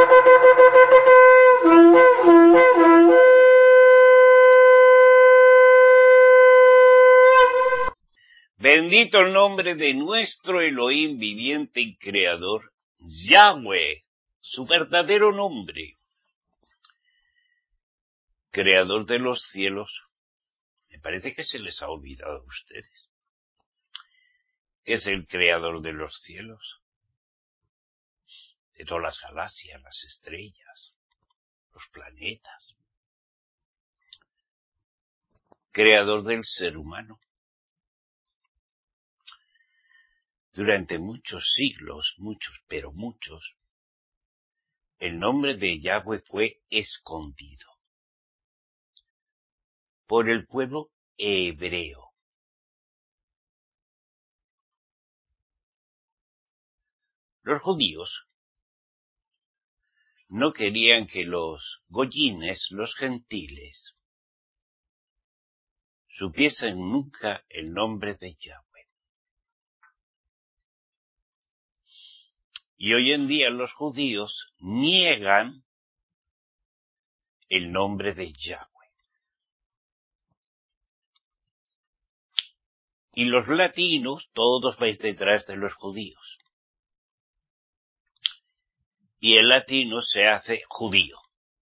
Bendito el nombre de nuestro Elohim viviente y creador, Yahweh, su verdadero nombre. Creador de los cielos. Me parece que se les ha olvidado a ustedes. ¿Qué es el creador de los cielos? De todas las galaxias, las estrellas, los planetas. Creador del ser humano. Durante muchos siglos, pero muchos, el nombre de Yahweh fue escondido por el pueblo hebreo. Los judíos no querían que los goyines, los gentiles, supiesen nunca el nombre de Yahweh. Y hoy en día los judíos niegan el nombre de Yahweh. Y los latinos, todos vais detrás de los judíos. Y el latino se hace judío,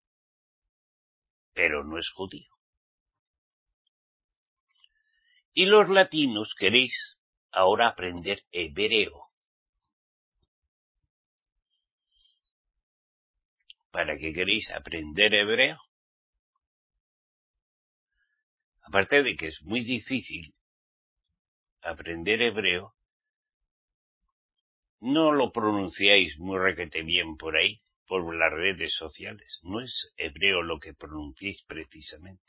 pero no es judío. Y los latinos queréis ahora aprender hebreo. ¿Para qué queréis aprender hebreo? Aparte de que es muy difícil aprender hebreo, no lo pronunciáis muy requete bien por ahí, por las redes sociales. No es hebreo lo que pronunciáis precisamente.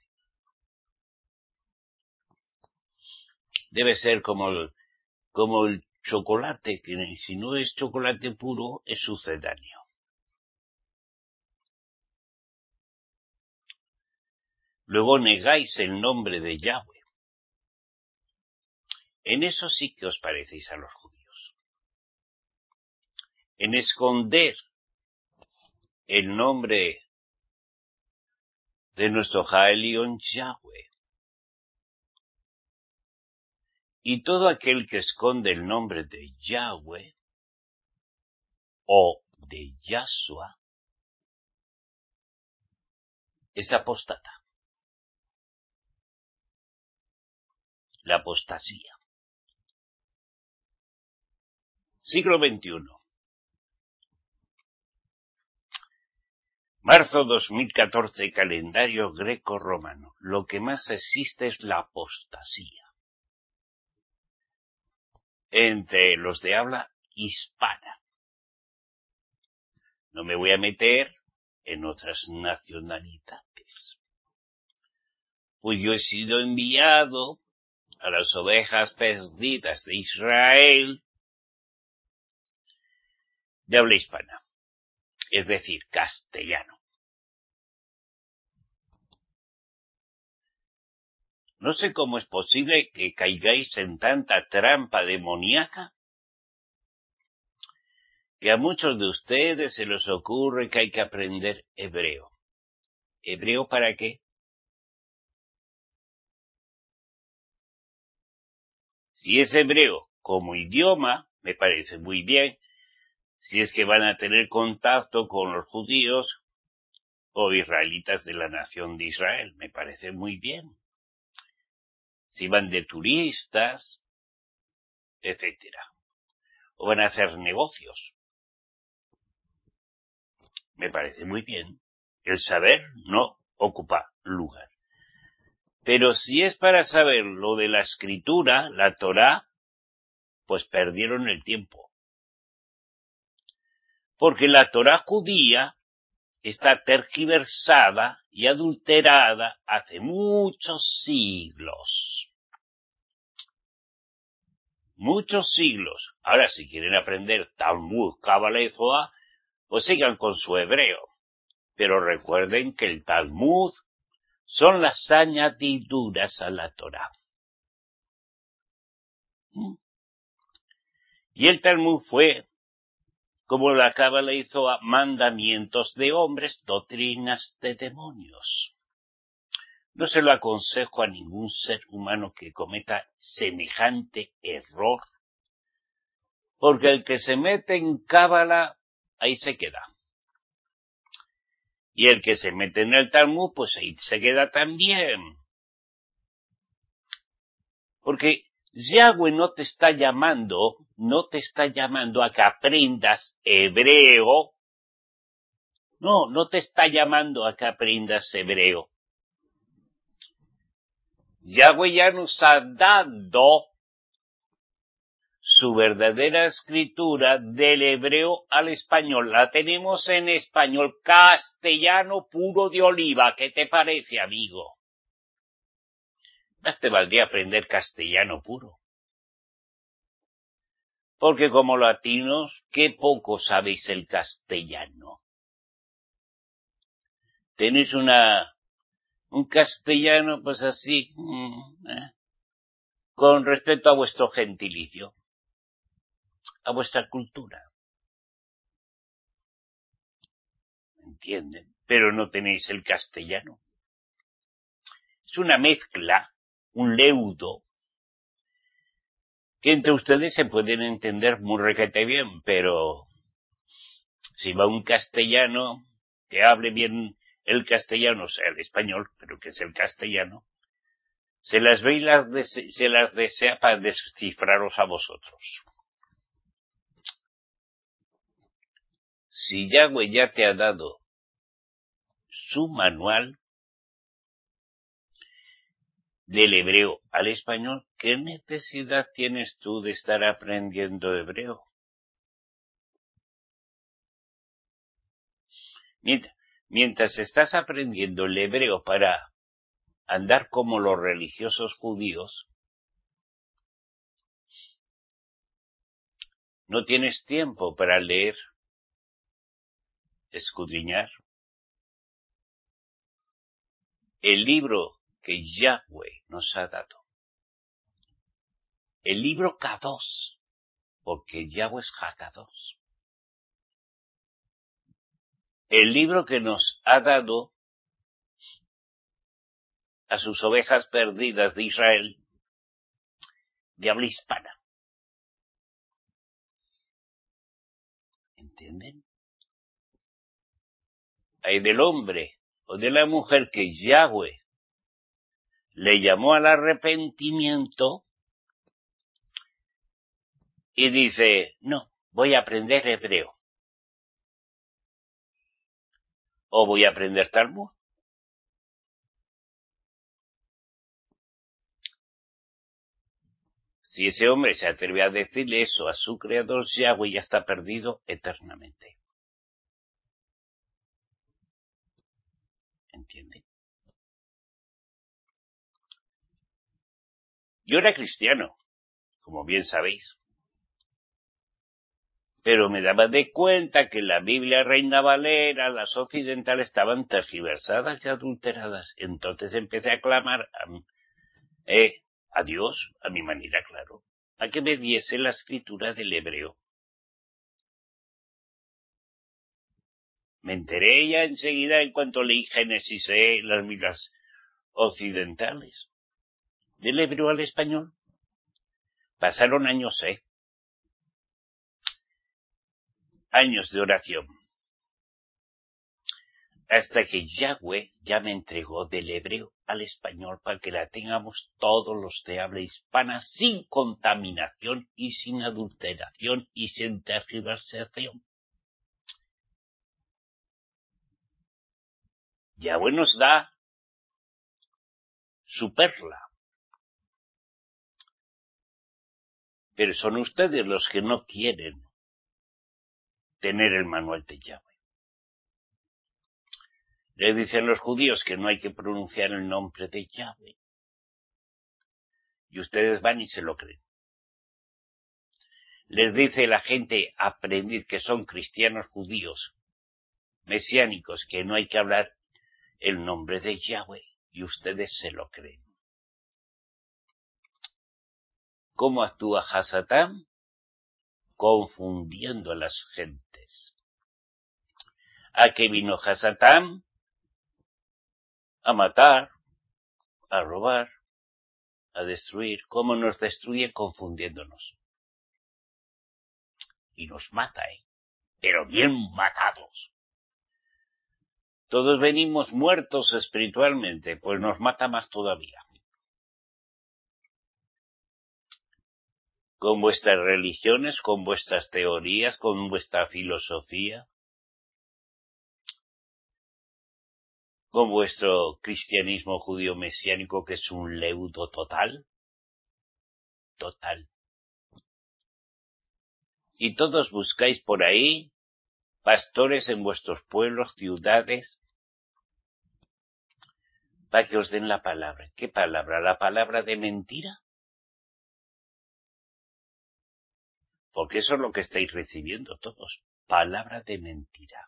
Debe ser como el chocolate, que si no es chocolate puro, es sucedáneo. Luego negáis el nombre de Yahweh. En eso sí que os parecéis a los judíos. En esconder el nombre de nuestro Jaelion Yahweh. Y todo aquel que esconde el nombre de Yahweh o de Yahshua es apóstata. La apostasía. Siglo XXI. Marzo 2014, calendario greco-romano. Lo que más existe es la apostasía. Entre los de habla hispana. No me voy a meter en otras nacionalidades. Pues yo he sido enviado a las ovejas perdidas de Israel de habla hispana, es decir, castellano. No sé cómo es posible que caigáis en tanta trampa demoníaca que a muchos de ustedes se les ocurre que hay que aprender hebreo. ¿Hebreo para qué? Si es hebreo como idioma, me parece muy bien. Si es que van a tener contacto con los judíos o israelitas de la nación de Israel, me parece muy bien. Si van de turistas, etcétera, o van a hacer negocios, me parece muy bien. El saber no ocupa lugar. Pero si es para saber lo de la escritura, la Torá, pues perdieron el tiempo. Porque la Torá judía está tergiversada y adulterada hace muchos siglos. Muchos siglos. Ahora, si quieren aprender Talmud, Cábala y Zohar, pues sigan con su hebreo. Pero recuerden que el Talmud son las añadiduras a la Torá. Y el Talmud fue como la cábala hizo a mandamientos de hombres, doctrinas de demonios. No se lo aconsejo a ningún ser humano que cometa semejante error, porque el que se mete en cábala, ahí se queda. Y el que se mete en el Talmud, pues ahí se queda también. Porque Yahweh no te está llamando a que aprendas hebreo. No te está llamando a que aprendas hebreo. Yahweh ya nos ha dado su verdadera escritura del hebreo al español. La tenemos en español, castellano puro de oliva. ¿Qué te parece, amigo? Más te valdría aprender castellano puro. Porque como latinos, qué poco sabéis el castellano. Tenéis un castellano, pues así, con respecto a vuestro gentilicio, a vuestra cultura. ¿Entienden? Pero no tenéis el castellano. Es una mezcla, un leudo, que entre ustedes se pueden entender muy requete bien, pero si va un castellano que hable bien el castellano, o sea, el español, pero que es el castellano, se las ve y se las desea para descifraros a vosotros. Si Yahweh ya te ha dado su manual del hebreo al español, ¿qué necesidad tienes tú de estar aprendiendo hebreo? Mientras estás aprendiendo el hebreo para andar como los religiosos judíos, no tienes tiempo para leer, escudriñar el libro que Yahweh nos ha dado. El libro Kadosh, porque Yahweh es Hakadosh. El libro que nos ha dado a sus ovejas perdidas de Israel, de habla hispana. ¿Entienden? Hay del hombre o de la mujer que Yahweh le llamó al arrepentimiento y dice, no, voy a aprender hebreo. O voy a aprender Talmud. Si ese hombre se atreve a decirle eso a su creador, Yahweh ya está perdido eternamente. ¿Entiende? Yo era cristiano, como bien sabéis. Pero me daba de cuenta que la Biblia Reina Valera, las occidentales, estaban tergiversadas y adulteradas. Entonces empecé a clamar a Dios, a mi manera, claro, a que me diese la escritura del hebreo. Me enteré ya enseguida en cuanto leí Génesis, las Biblias occidentales. Del hebreo al español. Pasaron años, años de oración. Hasta que Yahweh ya me entregó del hebreo al español para que la tengamos todos los de habla hispana sin contaminación y sin adulteración y sin tergiversación. Yahweh nos da su perla. Pero son ustedes los que no quieren tener el manual de Yahweh. Les dicen los judíos que no hay que pronunciar el nombre de Yahweh. Y ustedes van y se lo creen. Les dice la gente aprendiz que son cristianos judíos, mesiánicos, que no hay que hablar el nombre de Yahweh. Y ustedes se lo creen. ¿Cómo actúa Hasatán? confundiendo a las gentes. ¿A qué vino Hasatán? A matar, a robar, a destruir. ¿Cómo nos destruye? Confundiéndonos. Y nos mata, pero bien matados. Todos venimos muertos espiritualmente, pues nos mata más todavía. Con vuestras religiones, con vuestras teorías, con vuestra filosofía, con vuestro cristianismo judío mesiánico, que es un leudo total. Y todos buscáis por ahí pastores en vuestros pueblos, ciudades, para que os den la palabra. ¿Qué palabra? ¿La palabra de mentira? Porque eso es lo que estáis recibiendo todos. Palabra de mentira.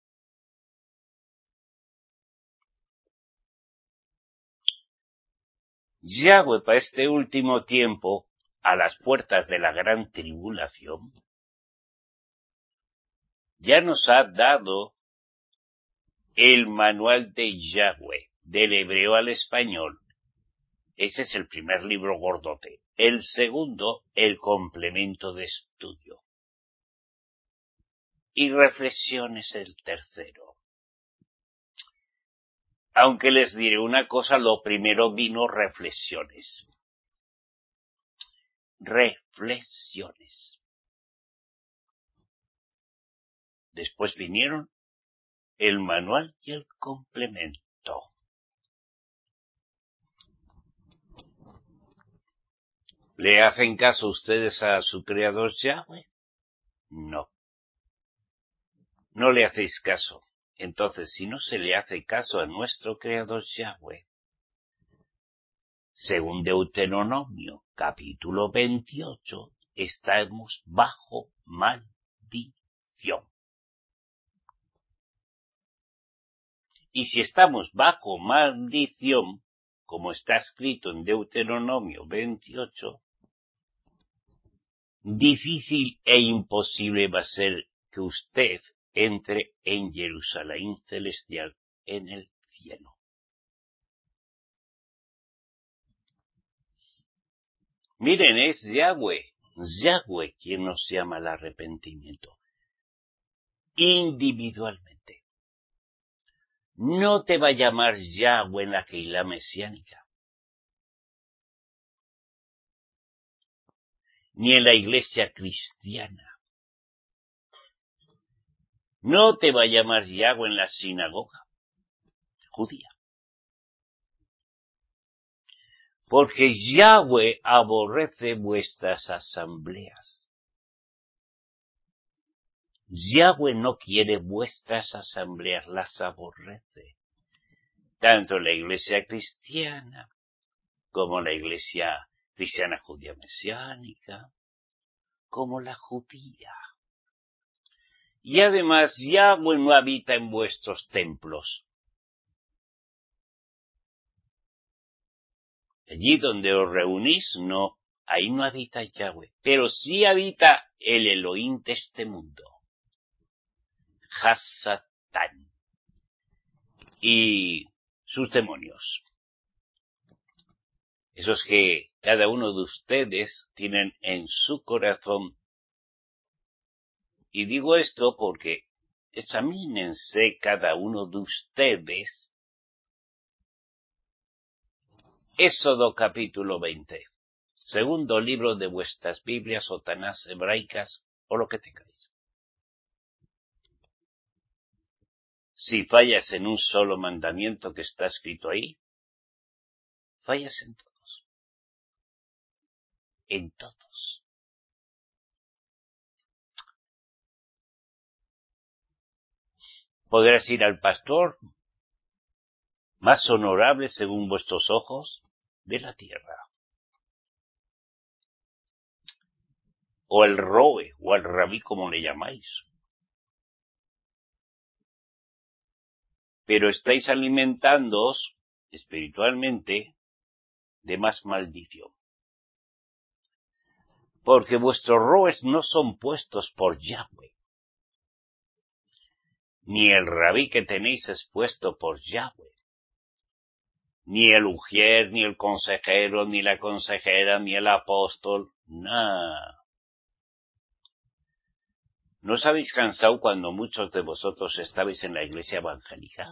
Yahweh, para este último tiempo, a las puertas de la gran tribulación, ya nos ha dado el manual de Yahweh, del hebreo al español. Ese es el primer libro gordote. El segundo, el complemento de estudio. Y reflexiones el tercero. Aunque les diré una cosa, lo primero vino reflexiones. Reflexiones. Después vinieron el manual y el complemento. ¿Le hacen caso ustedes a su creador Yahweh? No. No le hacéis caso. Entonces, si no se le hace caso a nuestro creador Yahweh, según Deuteronomio capítulo 28, estamos bajo maldición. Y si estamos bajo maldición, como está escrito en Deuteronomio 28, difícil e imposible va a ser que usted entre en Jerusalén celestial, en el cielo. Miren, es Yahweh quien nos llama al arrepentimiento. Individualmente. No te va a llamar Yahweh en la Keilah mesiánica. Ni en la iglesia cristiana. No te va a llamar Yahweh en la sinagoga judía. Porque Yahweh aborrece vuestras asambleas. Yahweh no quiere vuestras asambleas, las aborrece. Tanto la iglesia cristiana como la iglesia cristiana judía mesiánica, como la judía. Y además Yahweh no habita en vuestros templos. Allí donde os reunís, no, ahí no habita Yahweh, pero sí habita el Elohim de este mundo, Hasatán, y sus demonios. Esos que cada uno de ustedes tienen en su corazón. Y digo esto porque examínense cada uno de ustedes Éxodo capítulo 20, segundo libro de vuestras Biblias o Tanás hebraicas o lo que tengáis. Si fallas en un solo mandamiento que está escrito ahí, fallas en todos. En todos. Podrás ir al pastor más honorable según vuestros ojos de la tierra. O el roe, o al rabí, como le llamáis. Pero estáis alimentándoos espiritualmente de más maldición. porque vuestros roes no son puestos por Yahweh, ni el rabí que tenéis es puesto por Yahweh, ni el ujier, ni el consejero, ni la consejera, ni el apóstol, nada. ¿No os habéis cansado cuando muchos de vosotros estabais en la iglesia evangélica?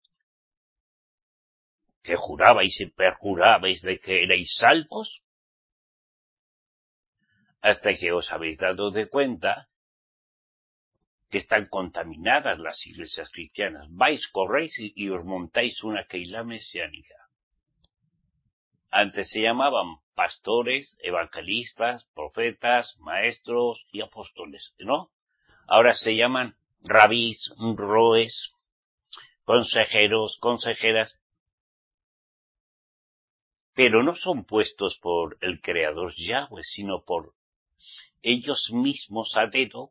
¿Que jurabais y perjurabais de que erais salvos? Hasta que os habéis dado de cuenta que están contaminadas las iglesias cristianas. Vais, corréis y os montáis una keilá mesiánica. Antes se llamaban pastores, evangelistas, profetas, maestros y apóstoles, ¿no? Ahora se llaman rabís, roes, consejeros, consejeras, pero no son puestos por el Creador Yahweh, sino por ellos mismos a dedo,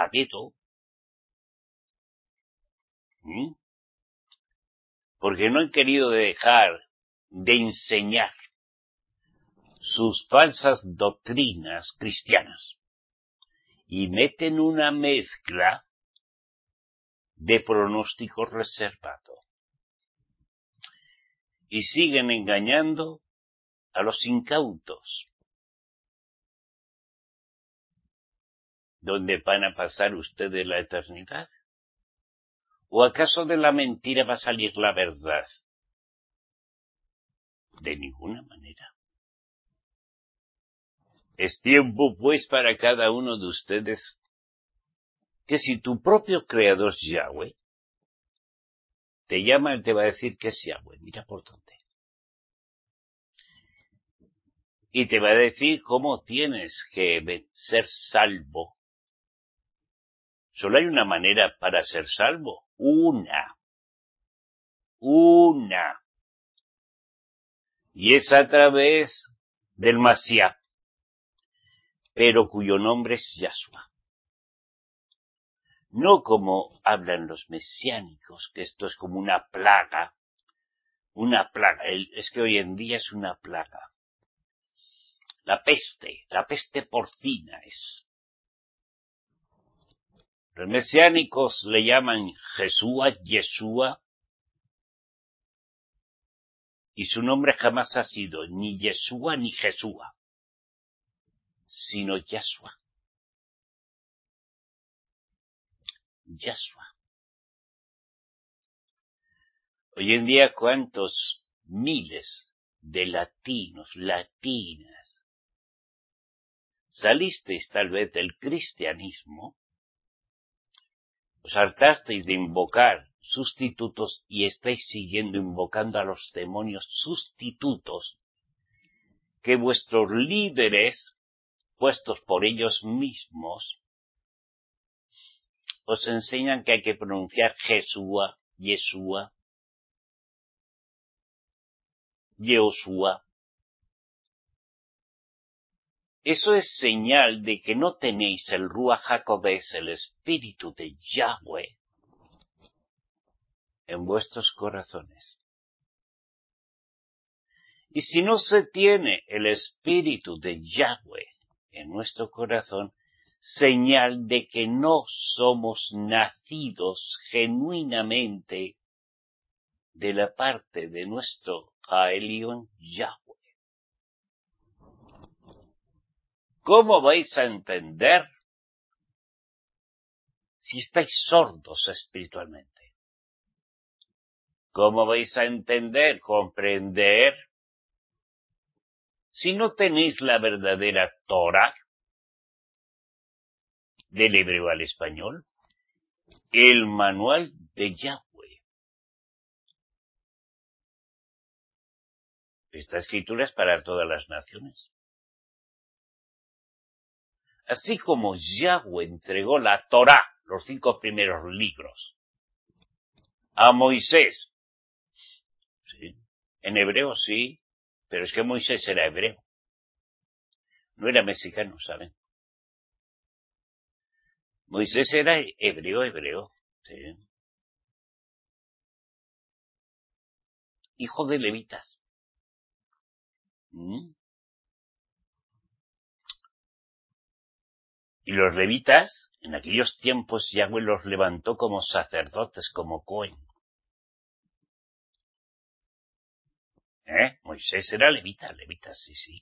porque no han querido dejar de enseñar sus falsas doctrinas cristianas y meten una mezcla de pronóstico reservado y siguen engañando a los incautos. ¿Dónde van a pasar ustedes la eternidad? ¿O acaso de la mentira va a salir la verdad? De ninguna manera. Es tiempo, pues, para cada uno de ustedes que si tu propio creador es Yahweh, te llama y te va a decir que es Yahweh, mira por dónde. Y te va a decir cómo tienes que ser salvo. Solo hay una manera para ser salvo. Una. Y es a través del Mashiach, pero cuyo nombre es Yahshua. No como hablan los mesiánicos, que esto es como una plaga. Es que hoy en día es una plaga. La peste porcina es. Los mesiánicos le llaman Jesúa, Yeshua, y su nombre jamás ha sido ni Yeshua ni Jesúa, sino Yahshua. Yahshua. Hoy en día, ¿cuántos miles de latinas salisteis tal vez del cristianismo? Os hartasteis de invocar sustitutos y estáis invocando a los demonios sustitutos que vuestros líderes, puestos por ellos mismos, os enseñan que hay que pronunciar Jesúa, Yeshua, Yehoshua. Eso es señal de que no tenéis el Ruach HaKodesh, el Espíritu de Yahweh, en vuestros corazones. Y si no se tiene el Espíritu de Yahweh en nuestro corazón, señal de que no somos nacidos genuinamente de la parte de nuestro Haelion Yahweh. ¿Cómo vais a entender si estáis sordos espiritualmente? ¿Cómo vais a entender, comprender, si no tenéis la verdadera Torah, del hebreo al español, el manual de Yahweh? Esta escritura es para todas las naciones. Así como Yahweh entregó la Torah, los 5 primeros libros, a Moisés. Sí, en hebreo sí, pero es que Moisés era hebreo. No era mexicano, ¿saben? Moisés era hebreo, sí. Hijo de levitas. Y los levitas, en aquellos tiempos, Yahweh los levantó como sacerdotes, como Cohen. Moisés era levita, sí.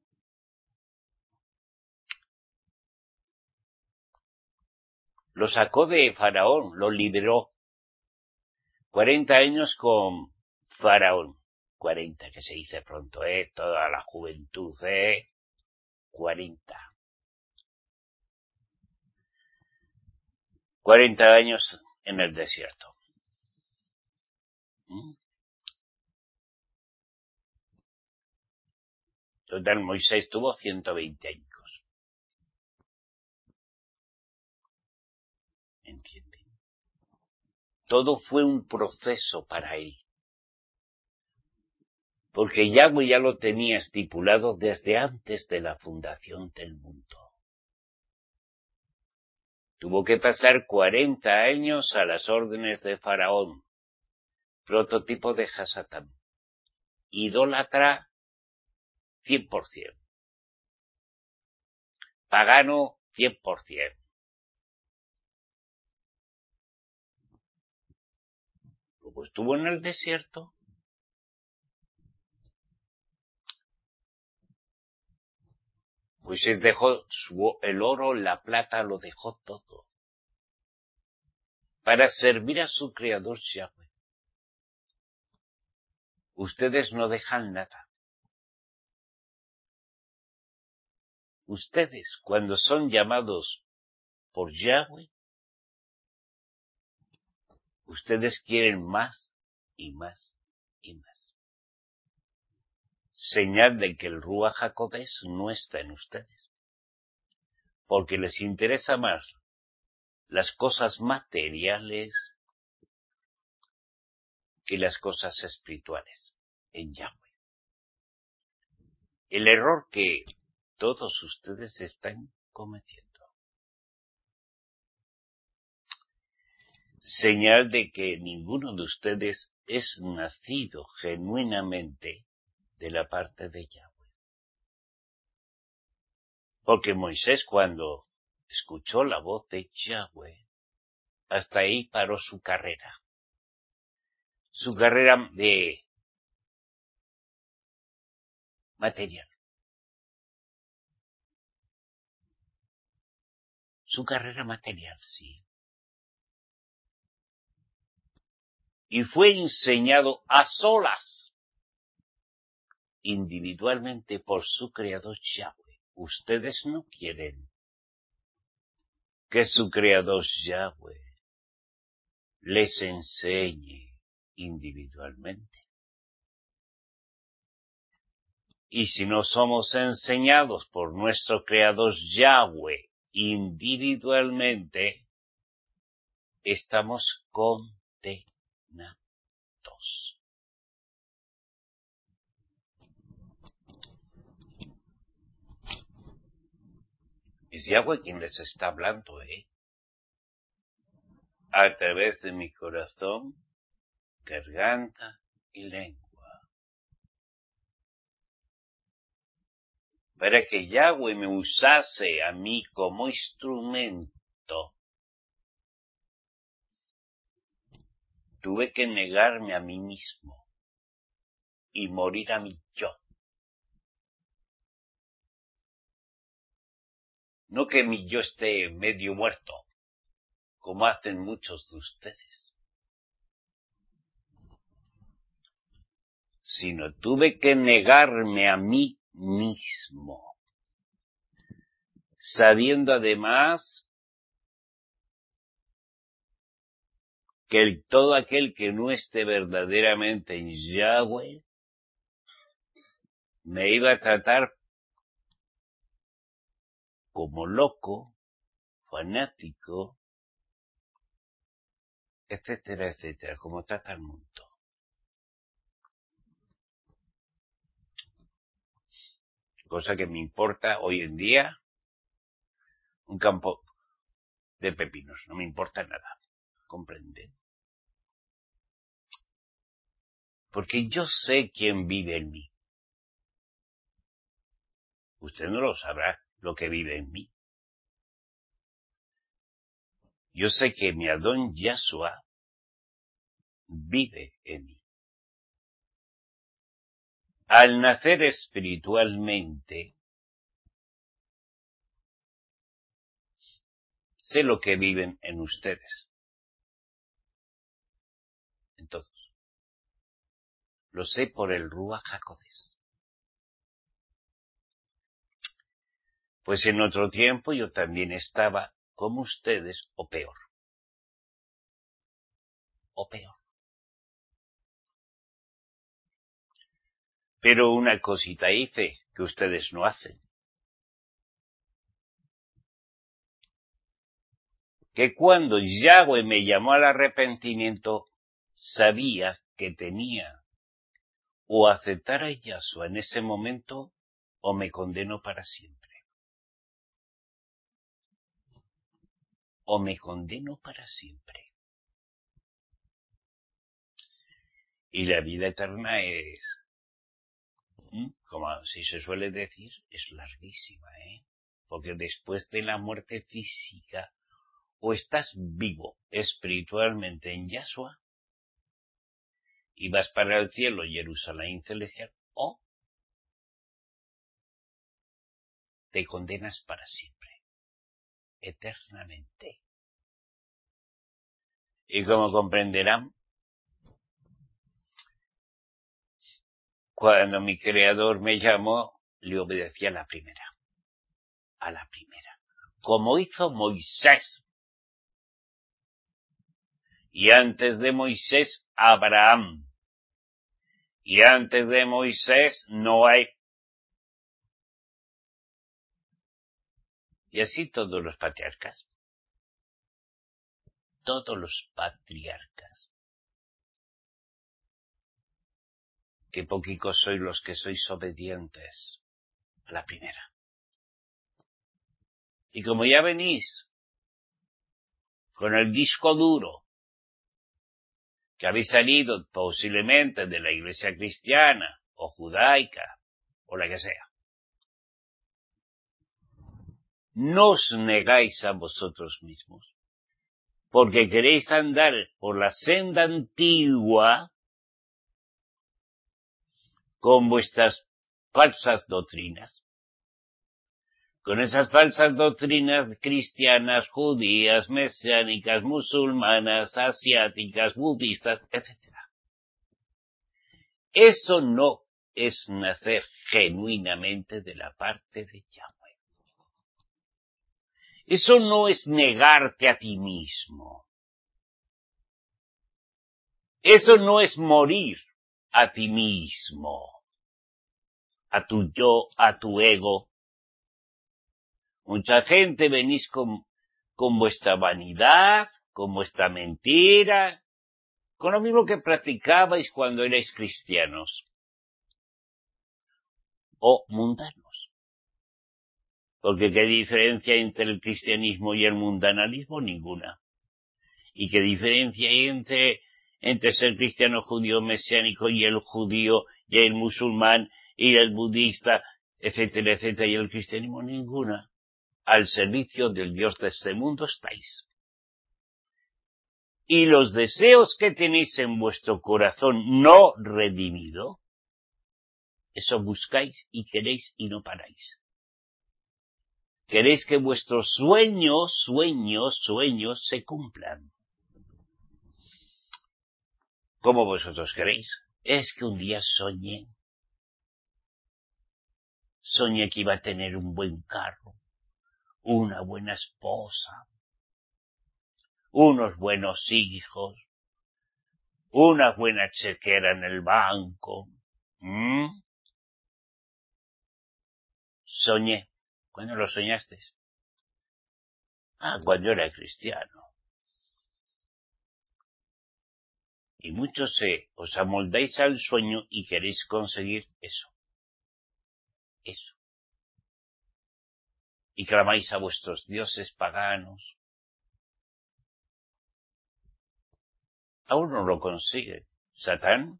Lo sacó de Faraón, lo liberó. 40 años con Faraón. 40, que se dice pronto, toda la juventud, 40. 40 años en el desierto. Total, Moisés tuvo 120 años. ¿Entienden? Todo fue un proceso para él. Porque Yahweh ya lo tenía estipulado desde antes de la fundación del mundo. Tuvo que pasar 40 años a las órdenes de Faraón, prototipo de Hasatán, idólatra 100%, pagano 100%. Luego estuvo en el desierto. Pues dejó el oro, la plata, lo dejó todo para servir a su creador Yahweh. Ustedes no dejan nada. Ustedes, cuando son llamados por Yahweh, ustedes quieren más y más y más. Señal de que el Ruach HaKodesh no está en ustedes, porque les interesa más las cosas materiales que las cosas espirituales en Yahweh. El error que todos ustedes están cometiendo. Señal de que ninguno de ustedes es nacido genuinamente de la parte de Yahweh. Porque Moisés, cuando escuchó la voz de Yahweh, hasta ahí paró su carrera. Su carrera de material. Su carrera material, sí. Y fue enseñado a solas, individualmente por su creador Yahweh. Ustedes no quieren que su creador Yahweh les enseñe individualmente. Y si no somos enseñados por nuestro creador Yahweh individualmente, estamos condenados. Es Yahweh quien les está hablando, a través de mi corazón, garganta y lengua. Para que Yahweh me usase a mí como instrumento, tuve que negarme a mí mismo y morir a mi yo. No que mi yo esté medio muerto, como hacen muchos de ustedes, sino tuve que negarme a mí mismo, sabiendo además que todo aquel que no esté verdaderamente en Yahweh me iba a tratar como loco, fanático, etcétera, etcétera, como trata el mundo. Cosa que me importa hoy en día un campo de pepinos, no me importa nada, ¿comprenden? Porque yo sé quién vive en mí. Usted no lo sabrá, lo que vive en mí. Yo sé que mi Adón Yahshua vive en mí. Al nacer espiritualmente, sé lo que viven en ustedes, en todos. Lo sé por el Ruach HaKodesh. Pues en otro tiempo yo también estaba como ustedes, o peor. O peor. Pero una cosita hice que ustedes no hacen. Que cuando Yahweh me llamó al arrepentimiento, sabía que tenía o aceptar a Yahshua en ese momento o me condeno para siempre. O me condeno para siempre. Y la vida eterna es, como si se suele decir, es larguísima, porque después de la muerte física, o estás vivo espiritualmente en Yahshua, y vas para el cielo, Jerusalén celestial, o te condenas para siempre, eternamente. Y como comprenderán, cuando mi Creador me llamó, le obedecí a la primera, como hizo Moisés. Y antes de Moisés, Abraham. Y antes de Moisés, Noé. Y así todos los patriarcas. Todos los patriarcas. Qué poquicos sois los que sois obedientes a la primera. Y como ya venís con el disco duro, que habéis salido posiblemente de la iglesia cristiana o judaica o la que sea, no os negáis a vosotros mismos, porque queréis andar por la senda antigua con vuestras falsas doctrinas, con esas falsas doctrinas cristianas, judías, mesiánicas, musulmanas, asiáticas, budistas, etc. Eso no es nacer genuinamente de la parte de Yahweh. Eso no es negarte a ti mismo. Eso no es morir a ti mismo, a tu yo, a tu ego. Mucha gente venís con vuestra vanidad, con vuestra mentira, con lo mismo que practicabais cuando erais cristianos o mundanos. Porque ¿qué diferencia hay entre el cristianismo y el mundanalismo? Ninguna. ¿Y qué diferencia hay entre ser cristiano, judío, mesiánico y el judío y el musulmán y el budista, etcétera, etcétera, y el cristianismo? Ninguna. Al servicio del Dios de este mundo estáis. Y los deseos que tenéis en vuestro corazón no redimido, eso buscáis y queréis y no paráis. Queréis que vuestros sueños se cumplan. ¿Cómo vosotros queréis? Es que un día soñé que iba a tener un buen carro, una buena esposa, unos buenos hijos, una buena chequera en el banco. Soñé. ¿Cuándo lo soñaste? Cuando era cristiano. Y muchos os amoldáis al sueño y queréis conseguir eso. Eso. Y clamáis a vuestros dioses paganos. Aún no lo consigue. Satán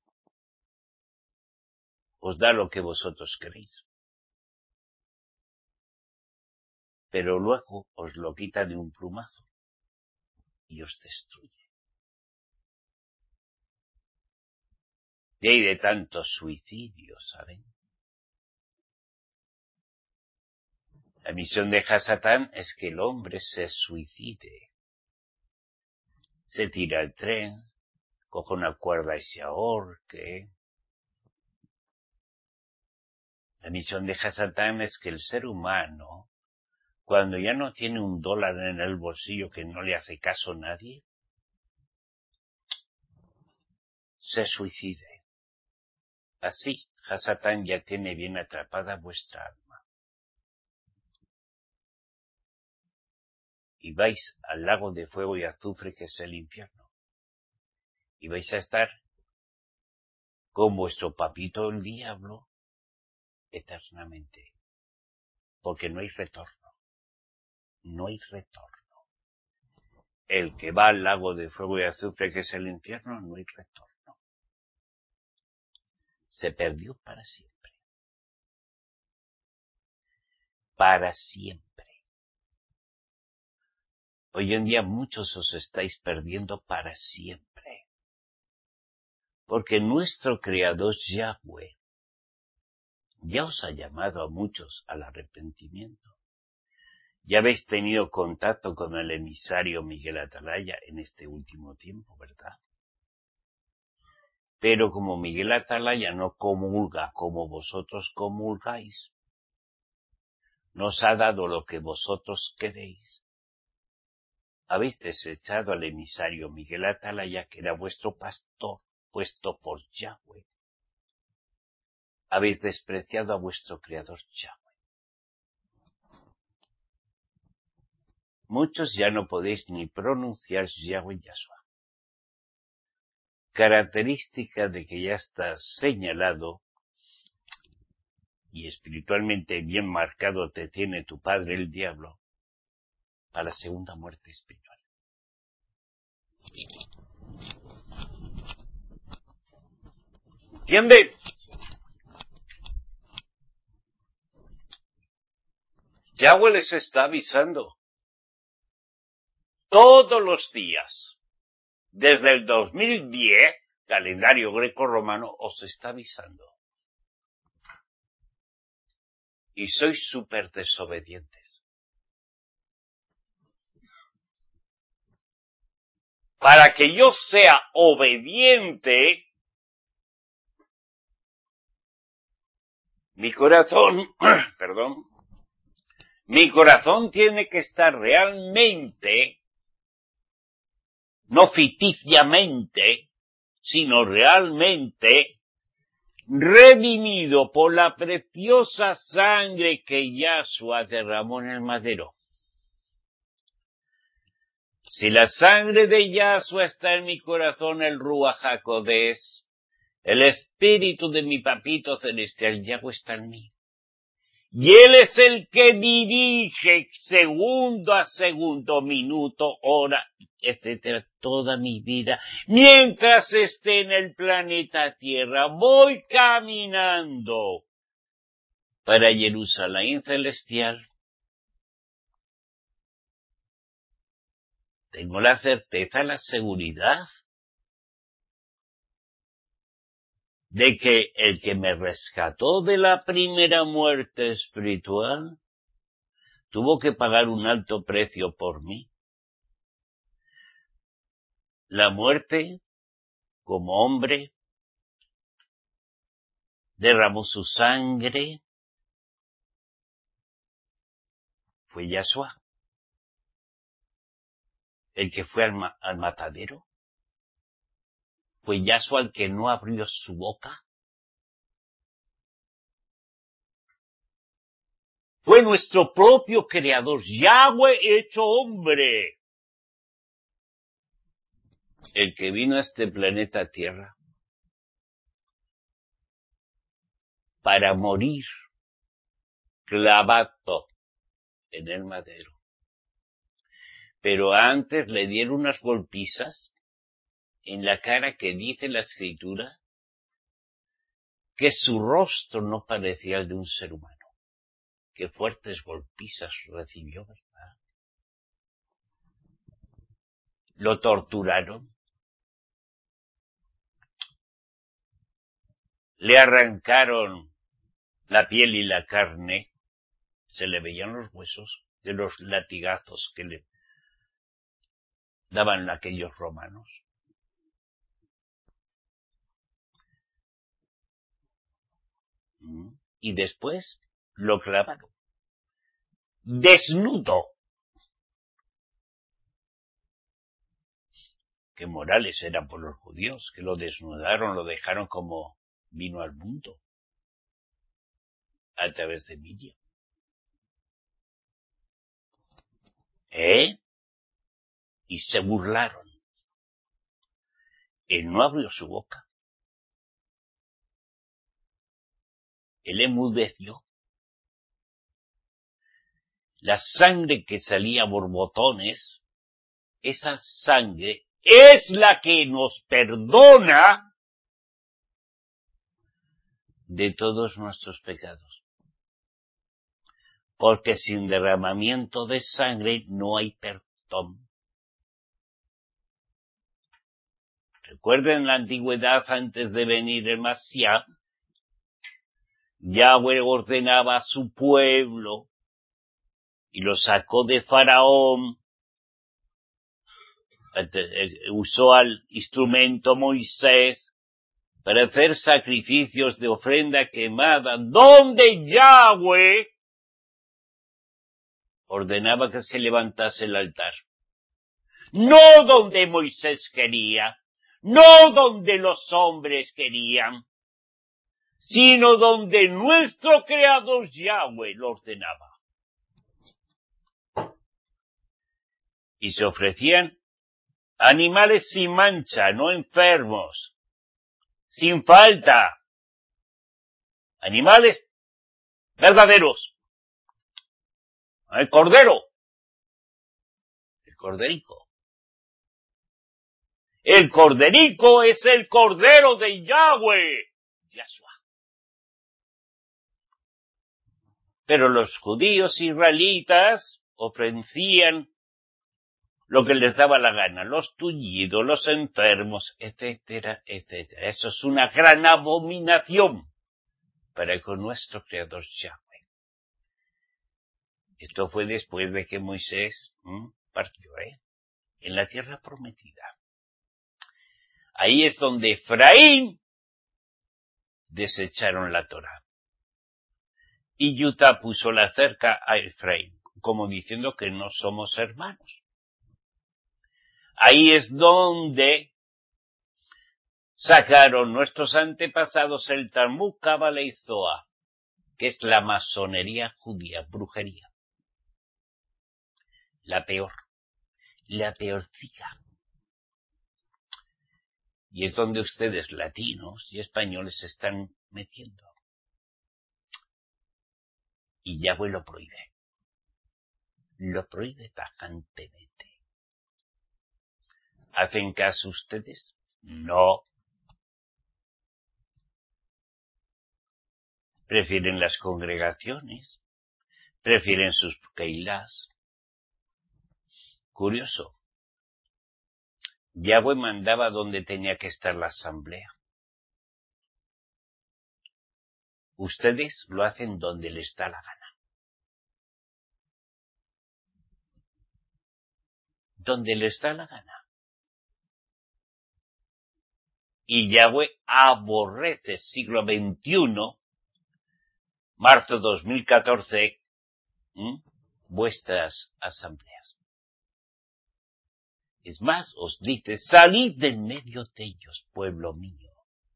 os da lo que vosotros queréis. Pero luego os lo quita de un plumazo. y os destruye. De ahí de tantos suicidios, ¿saben? La misión de Hasatán es que el hombre se suicide. Se tira al tren, coge una cuerda y se ahorque. La misión de Hasatán es que el ser humano, cuando ya no tiene $1 en el bolsillo que no le hace caso a nadie, se suicide. Así, Hasatán ya tiene bien atrapada vuestra alma. Y vais al lago de fuego y azufre que es el infierno. Y vais a estar con vuestro papito el diablo eternamente. Porque no hay retorno. No hay retorno. El que va al lago de fuego y azufre que es el infierno, no hay retorno. Se perdió para siempre. Para siempre. Hoy en día muchos os estáis perdiendo para siempre. Porque nuestro Creador Yahweh ya os ha llamado a muchos al arrepentimiento. Ya habéis tenido contacto con el emisario Miguel Atalaya en este último tiempo, ¿verdad? Pero como Miguel Atalaya no comulga como vosotros comulgáis, nos ha dado lo que vosotros queréis. Habéis desechado al emisario Miguel Atalaya, que era vuestro pastor, puesto por Yahweh. Habéis despreciado a vuestro Creador Yahweh. Muchos ya no podéis ni pronunciar Yahweh Yahshua. Característica de que ya está señalado y espiritualmente bien marcado te tiene tu padre el diablo para la segunda muerte espiritual. ¿Entiende? Yahweh les está avisando todos los días. Desde el 2010, calendario greco-romano, os está avisando. Y sois súper desobedientes. Para que yo sea obediente, mi corazón tiene que estar realmente, no ficticiamente, sino realmente redimido por la preciosa sangre que Yahshua derramó en el madero. Si la sangre de Yahshua está en mi corazón, el Ruach HaKodesh, el espíritu de mi papito celestial, Yahweh está en mí. Y Él es el que dirige segundo a segundo, minuto, hora, etcétera, toda mi vida. Mientras esté en el planeta Tierra, voy caminando para Jerusalén celestial. Tengo la certeza, la seguridad de que el que me rescató de la primera muerte espiritual tuvo que pagar un alto precio por mí. La muerte, como hombre, derramó su sangre, fue Yahshua, el que fue al matadero, fue Yahshua el que no abrió su boca, fue nuestro propio Creador, Yahweh hecho hombre, el que vino a este planeta Tierra para morir clavado en el madero. Pero antes le dieron unas golpizas en la cara que dice la Escritura que su rostro no parecía el de un ser humano. Qué fuertes golpizas recibió, ¿verdad? lo torturaron, le arrancaron la piel y la carne, se le veían los huesos de los latigazos que le daban aquellos romanos. Y después lo clavaron, desnudo. Qué morales eran por los judíos, que lo desnudaron, lo dejaron como vino al mundo, a través de Miriam. Y se burlaron. Él no abrió su boca. Él enmudeció. La sangre que salía a borbotones, esa sangre es la que nos perdona de todos nuestros pecados. Porque sin derramamiento de sangre no hay perdón. Recuerden la antigüedad, antes de venir el Mashiach, Yahweh ordenaba a su pueblo y lo sacó de Faraón, usó al instrumento Moisés para hacer sacrificios de ofrenda quemada, donde Yahweh ordenaba que se levantase el altar. No donde Moisés quería, no donde los hombres querían, sino donde nuestro Creador Yahweh lo ordenaba. Y se ofrecían animales sin mancha, no enfermos, sin falta, animales verdaderos. El cordero, el corderico. El corderico es el cordero de Yahweh, Yahshua. Pero los judíos israelitas ofrecían lo que les daba la gana, los tullidos, los enfermos, etcétera, etcétera. Eso es una gran abominación para con nuestro Creador Yahweh. Esto fue después de que Moisés partió, en la tierra prometida. Ahí es donde Efraín desecharon la Torá. Y Judá puso la cerca a Efraín, como diciendo que no somos hermanos. Ahí es donde sacaron nuestros antepasados el Talmud, Cábala y Zohar, que es la masonería judía, brujería. La peorcita. Y es donde ustedes, latinos y españoles, se están metiendo. Y Yahweh lo prohíbe. Lo prohíbe tajantemente. ¿Hacen caso ustedes? No. Prefieren las congregaciones. Prefieren sus keilás. Curioso. Yahweh mandaba donde tenía que estar la asamblea. Ustedes lo hacen donde les da la gana. Donde les da la gana. Y Yahweh aborrece, siglo XXI, marzo 2014, vuestras asambleas. Es más, os dice, salid de en medio de ellos, pueblo mío.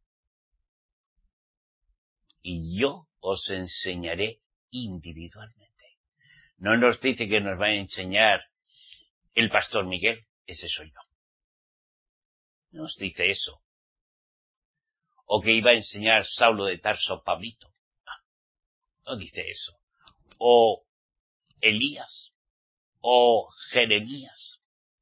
Y yo os enseñaré individualmente. No nos dice que nos va a enseñar el pastor Miguel, ese soy yo. No nos dice eso. O que iba a enseñar Saulo de Tarso Pablito. No dice eso. O Elías. O Jeremías.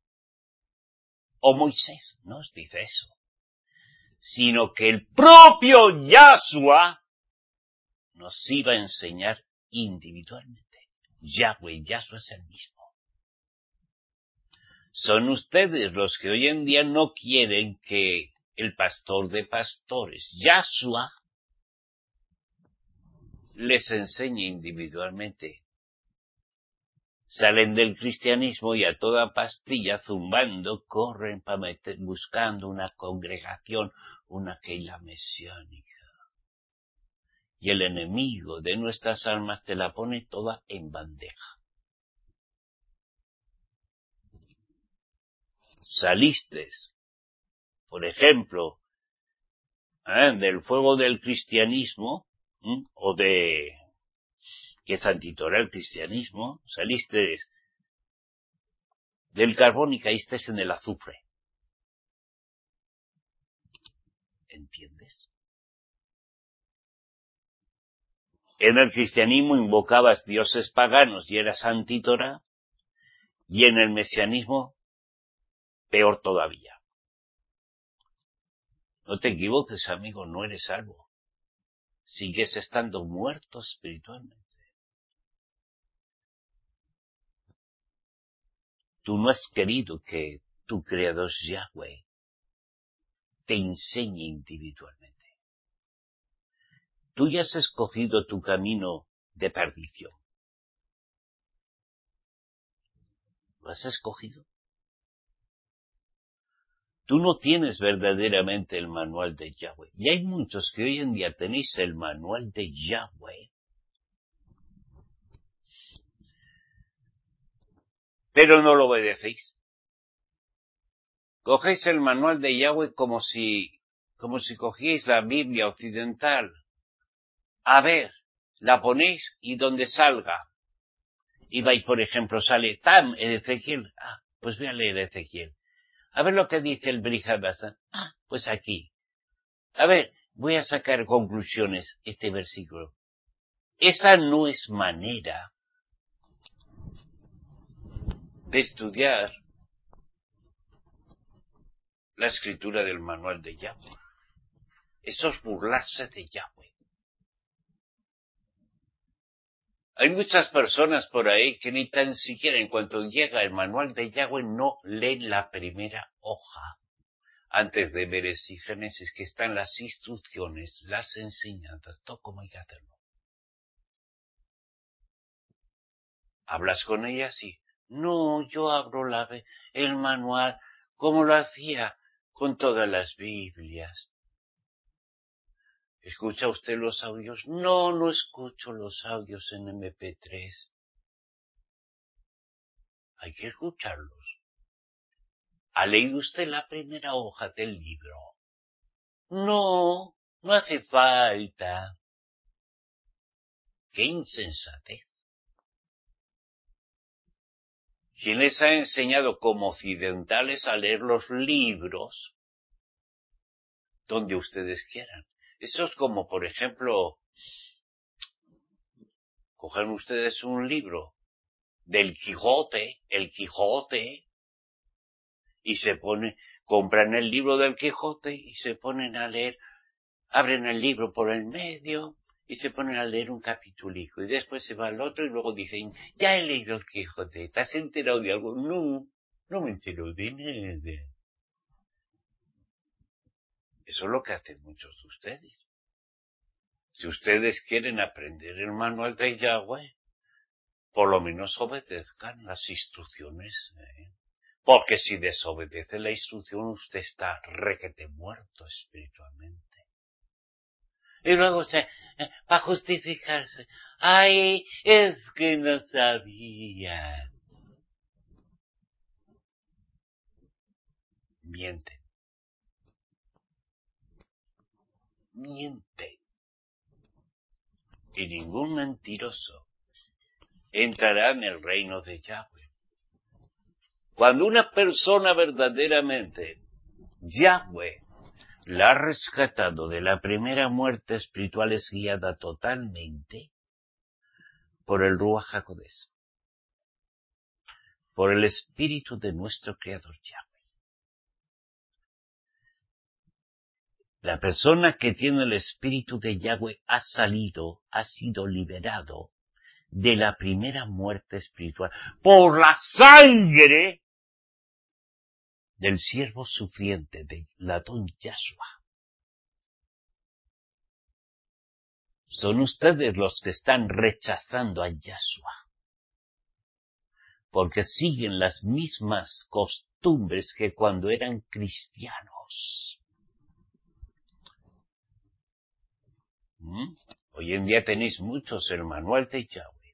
O Moisés. No os dice eso. Sino que el propio Yahshua nos iba a enseñar individualmente. Yahweh, Yahshua es el mismo. Son ustedes los que hoy en día no quieren que el pastor de pastores, Yahshua, les enseñe individualmente. Salen del cristianismo y a toda pastilla zumbando corren para buscando una congregación, una keila mesiánica. Y el enemigo de nuestras almas te la pone toda en bandeja. Saliste, por ejemplo, del fuego del cristianismo, o de que es antitora el cristianismo, saliste del carbón y caíste en el azufre. ¿Entiendes? En el cristianismo invocabas dioses paganos y eras antítora, y en el mesianismo, peor todavía. No te equivoques, amigo, no eres salvo. Sigues estando muerto espiritualmente. Tú no has querido que tu Creador Yahweh te enseñe individualmente. Tú ya has escogido tu camino de perdición. ¿Lo has escogido? Tú no tienes verdaderamente el manual de Yahweh. Y hay muchos que hoy en día tenéis el manual de Yahweh, pero no lo obedecéis. Cogéis el manual de Yahweh como si cogierais la Biblia occidental. A ver, la ponéis y donde salga. Y vais, por ejemplo, sale Tam, el Ezequiel. Pues voy a leer Ezequiel. A ver lo que dice el Brihabasa. Pues aquí. A ver, voy a sacar conclusiones este versículo. Esa no es manera de estudiar la escritura del manual de Yahweh. Eso es burlarse de Yahweh. Hay muchas personas por ahí que ni tan siquiera en cuanto llega el manual de Yahweh no leen la primera hoja. Antes de ver ese Génesis, que están las instrucciones, las enseñanzas, todo como hay que hacerlo. Hablas con ellas y, no, yo abro el manual como lo hacía con todas las Biblias. ¿Escucha usted los audios? No, no escucho los audios en MP3. Hay que escucharlos. ¿Ha leído usted la primera hoja del libro? No, no hace falta. ¡Qué insensatez! ¿Quién les ha enseñado como occidentales a leer los libros donde ustedes quieran? Eso es como, por ejemplo, cogen ustedes un libro del Quijote, el Quijote, y compran el libro del Quijote y se ponen a leer, abren el libro por el medio y se ponen a leer un capitulico y después se va al otro y luego dicen, ya he leído el Quijote, ¿te has enterado de algo? No, no me entero de nada. Eso es lo que hacen muchos de ustedes. Si ustedes quieren aprender el manual de Yahweh, por lo menos obedezcan las instrucciones, porque si desobedece la instrucción, usted está requete muerto espiritualmente. Y luego para justificarse, ay, es que no sabía. Mienten. Y ningún mentiroso entrará en el reino de Yahweh. Cuando una persona verdaderamente, Yahweh, la ha rescatado de la primera muerte espiritual, es guiada totalmente por el Ruach HaKodesh, por el Espíritu de nuestro Creador Yahweh. La persona que tiene el Espíritu de Yahweh ha sido liberado de la primera muerte espiritual por la sangre del siervo sufriente de Adón Yahshua. Son ustedes los que están rechazando a Yahshua, porque siguen las mismas costumbres que cuando eran cristianos. Hoy en día tenéis muchos el manual de Yahweh,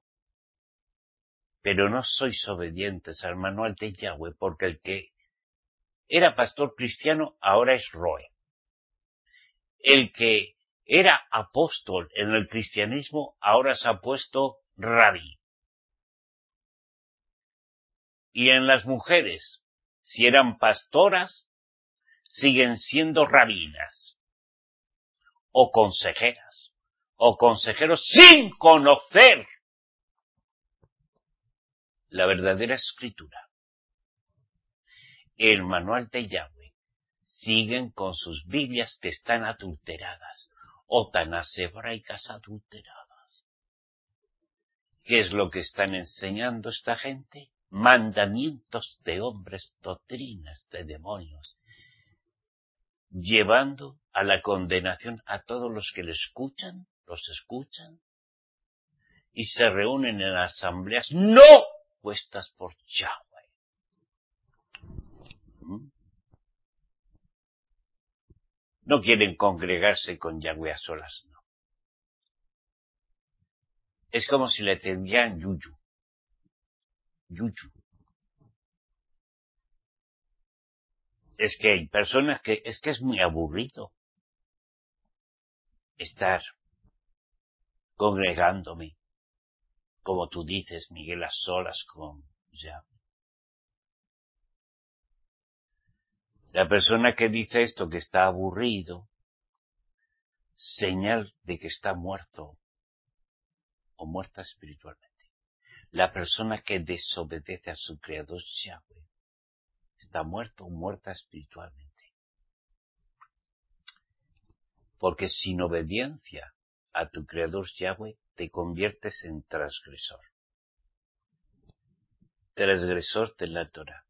pero no sois obedientes al manual de Yahweh, porque el que era pastor cristiano ahora es Roe. El que era apóstol en el cristianismo ahora se ha puesto rabí. Y en las mujeres, si eran pastoras, siguen siendo rabinas, o consejeras, o consejeros sin conocer la verdadera escritura. El manual de Yahweh. Siguen con sus Biblias que están adulteradas, o Tanás hebraicas adulteradas. ¿Qué es lo que están enseñando esta gente? Mandamientos de hombres, doctrinas de demonios, llevando a la condenación a todos los que los escuchan, y se reúnen en asambleas no puestas por Yahweh. No quieren congregarse con Yahweh a solas, no. Es como si le tendrían yuyu. Es que hay personas que es muy aburrido estar congregándome, como tú dices, Miguel, a solas con Yahweh. La persona que dice esto, que está aburrido, señal de que está muerto o muerta espiritualmente. La persona que desobedece a su creador Yahweh está muerto o muerta espiritualmente. Porque sin obediencia a tu creador Yahweh te conviertes en transgresor. Transgresor de la Torah.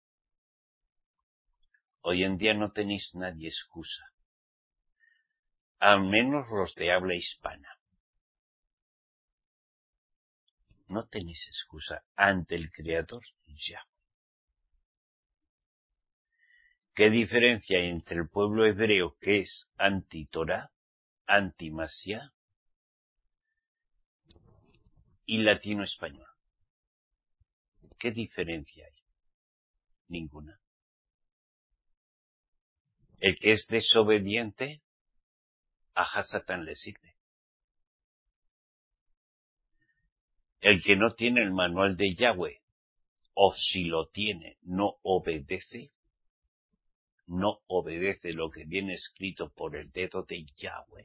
Hoy en día no tenéis nadie excusa. Al menos los de habla hispana. No tenéis excusa ante el creador Yahweh. ¿Qué diferencia hay entre el pueblo hebreo que es anti-Torah, anti-Mashiach, y latino-español? ¿Qué diferencia hay? Ninguna. El que es desobediente, a Satán le sirve. El que no tiene el manual de Yahweh, o si lo tiene, no obedece lo que viene escrito por el dedo de Yahweh,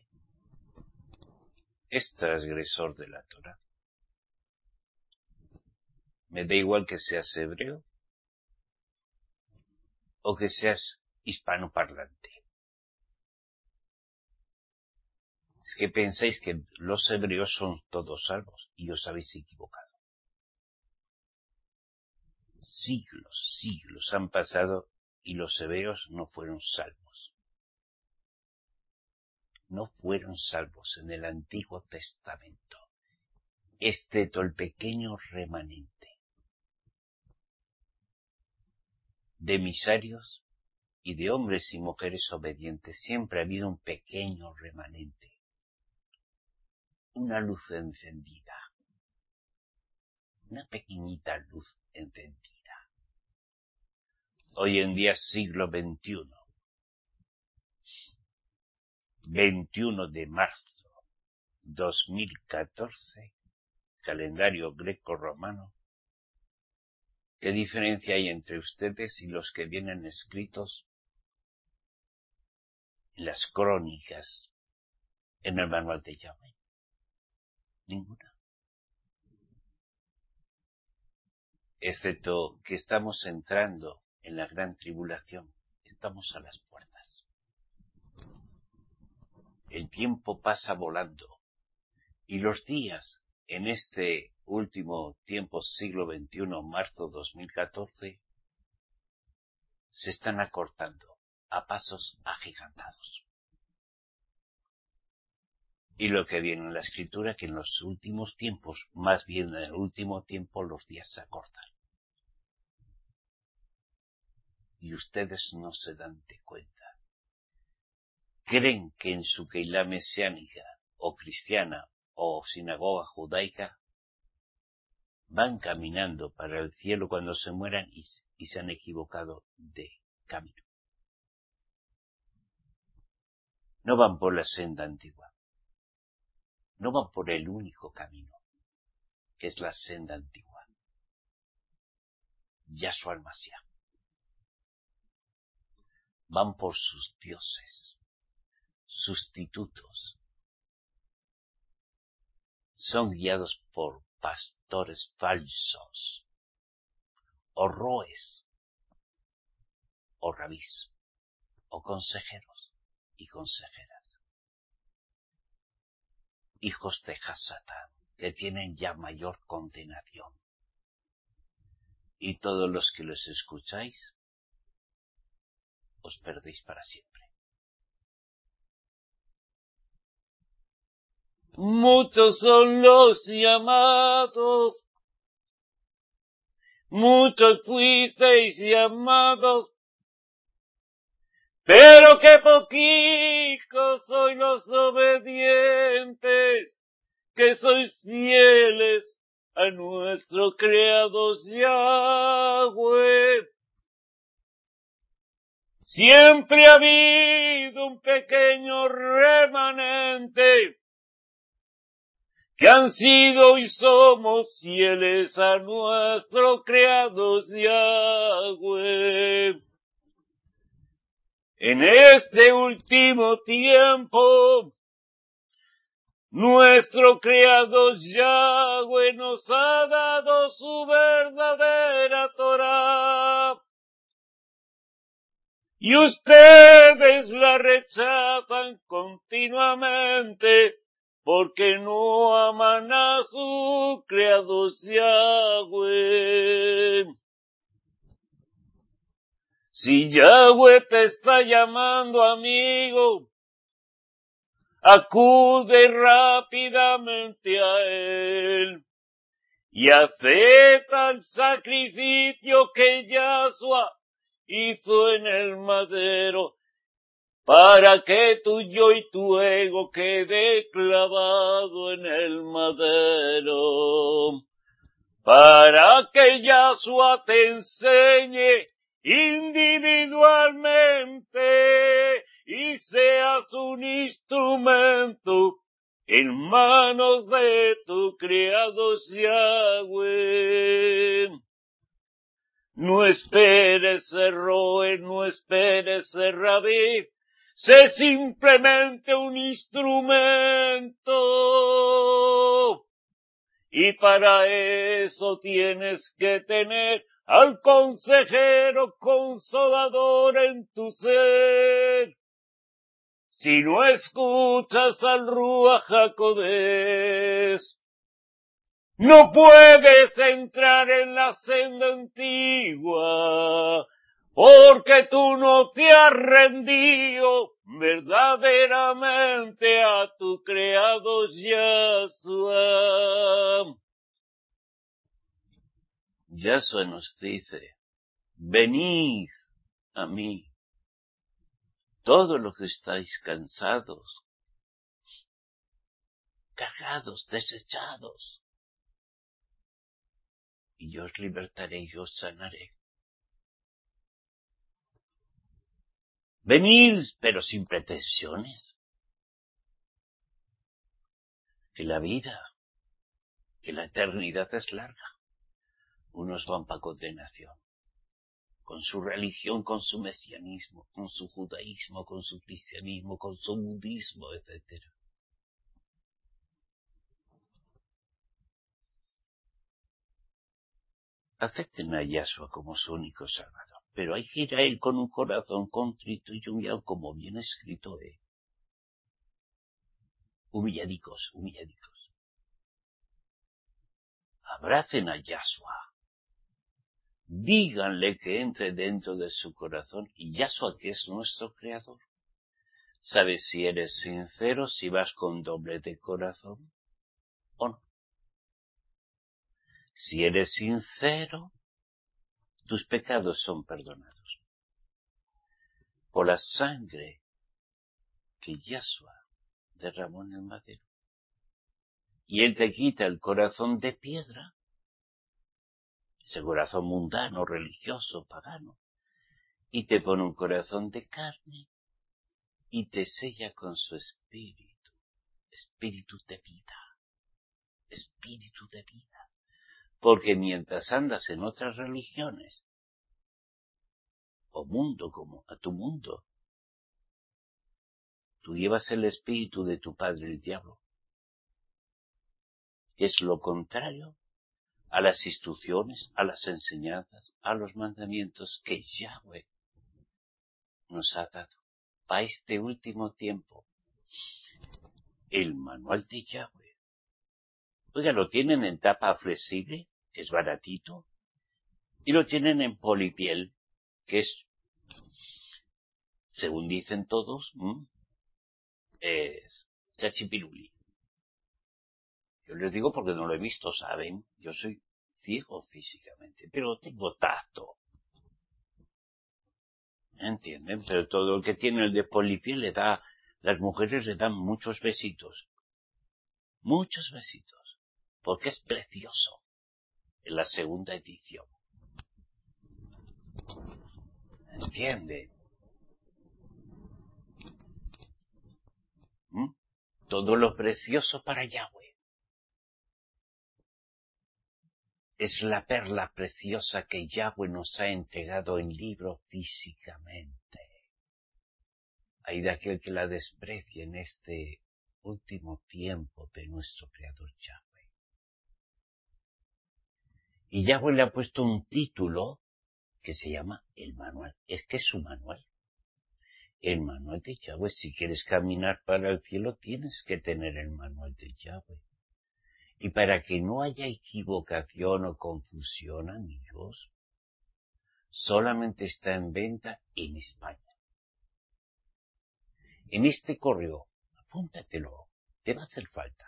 es transgresor de la Torah. Me da igual que seas hebreo o que seas hispanoparlante. Es que pensáis que los hebreos son todos salvos y os habéis equivocado. Siglos han pasado y los hebreos no fueron salvos. No fueron salvos en el Antiguo Testamento, excepto el pequeño remanente de emisarios y de hombres y mujeres obedientes. Siempre ha habido un pequeño remanente, una luz encendida, una pequeñita luz encendida. Hoy en día, siglo XXI, 21 de marzo 2014, calendario greco-romano. ¿Qué diferencia hay entre ustedes y los que vienen escritos en las crónicas, en el manual de Yahweh? Ninguna. Excepto que estamos entrando en la gran tribulación, estamos a las puertas. El tiempo pasa volando y los días en este último tiempo, siglo XXI, marzo 2014, se están acortando a pasos agigantados. Y lo que viene en la escritura, que en los últimos tiempos, más bien en el último tiempo, los días se acortan. Y ustedes no se dan de cuenta. Creen que en su Keilah mesiánica, o cristiana, o sinagoga judaica, van caminando para el cielo cuando se mueran y se han equivocado de camino. No van por la senda antigua. No van por el único camino, que es la senda antigua. Yahshua al-Mashiach. Van por sus dioses, sustitutos. Son guiados por pastores falsos, o roes, o rabís, o consejeros y consejeras. Hijos de Hasatán, que tienen ya mayor condenación. Y todos los que los escucháis, os perdéis para siempre. Muchos son los llamados, muchos fuisteis llamados, pero que poquitos sois los obedientes, que sois fieles a nuestro Creador Yahweh. Siempre ha habido un pequeño remanente que han sido y somos fieles a nuestro Creador Yahweh. En este último tiempo, nuestro Creador Yahweh nos ha dado su verdadera Torah. Y ustedes la rechazan continuamente porque no aman a su Creador Yahweh. Si Yahweh te está llamando, amigo, acude rápidamente a Él y acepta el sacrificio que Yahshua hizo en el madero para que tu yo y tu ego quede clavado en el madero, para que Yahshua te enseñe individualmente y seas un instrumento en manos de tu Creador Yahweh. No esperes ser roe, no esperes ser rabí, sé simplemente un instrumento. Y para eso tienes que tener al consejero consolador en tu ser. Si no escuchas al Ruach HaKodesh, no puedes entrar en la senda antigua, porque tú no te has rendido verdaderamente a tu Creador Yahshua. Yahshua nos dice, venid a mí, todos los que estáis cansados, cargados, desechados, y yo os libertaré y os sanaré. Venid, pero sin pretensiones. Que la vida, que la eternidad es larga. Unos van para condenación, con su religión, con su mesianismo, con su judaísmo, con su cristianismo, con su budismo, etc. Acepten a Yahshua como su único salvador, pero hay que ir a Él con un corazón contrito y humillado, como bien escrito es. Humilladicos. Abracen a Yahshua. díganle que entre dentro de su corazón y Yahshua, que es nuestro creador, sabe si eres sincero, si vas con doble de corazón o no. Si eres sincero, tus pecados son perdonados por la sangre que Yahshua derramó en el madero. Y Él te quita el corazón de piedra, ese corazón mundano, religioso, pagano, y te pone un corazón de carne y te sella con su espíritu, espíritu de vida, espíritu de vida. Porque mientras andas en otras religiones, o mundo como a tu mundo, tú llevas el espíritu de tu padre el diablo. Es lo contrario a las instrucciones, a las enseñanzas, a los mandamientos que Yahweh nos ha dado para este último tiempo. El manual de Yahweh. Oiga, lo tienen en tapa flexible, que es baratito, y lo tienen en polipiel, que es, según dicen todos, es chachipiruli. Yo les digo porque no lo he visto, ¿saben? Yo soy ciego físicamente, pero tengo tacto. ¿Entienden? Pero todo el que tiene el de polipiel las mujeres le dan muchos besitos. Muchos besitos. Porque es precioso. En la segunda edición. ¿Entiende? Todo lo precioso para Yahweh. Es la perla preciosa que Yahweh nos ha entregado en libro físicamente. Hay de aquel que la desprecie en este último tiempo de nuestro Creador Yahweh. Y Yahweh le ha puesto un título que se llama el manual. Es que es su manual. El manual de Yahweh. Si quieres caminar para el cielo, tienes que tener el manual de Yahweh. Y para que no haya equivocación o confusión, amigos, solamente está en venta en España. En este correo, apúntatelo, te va a hacer falta.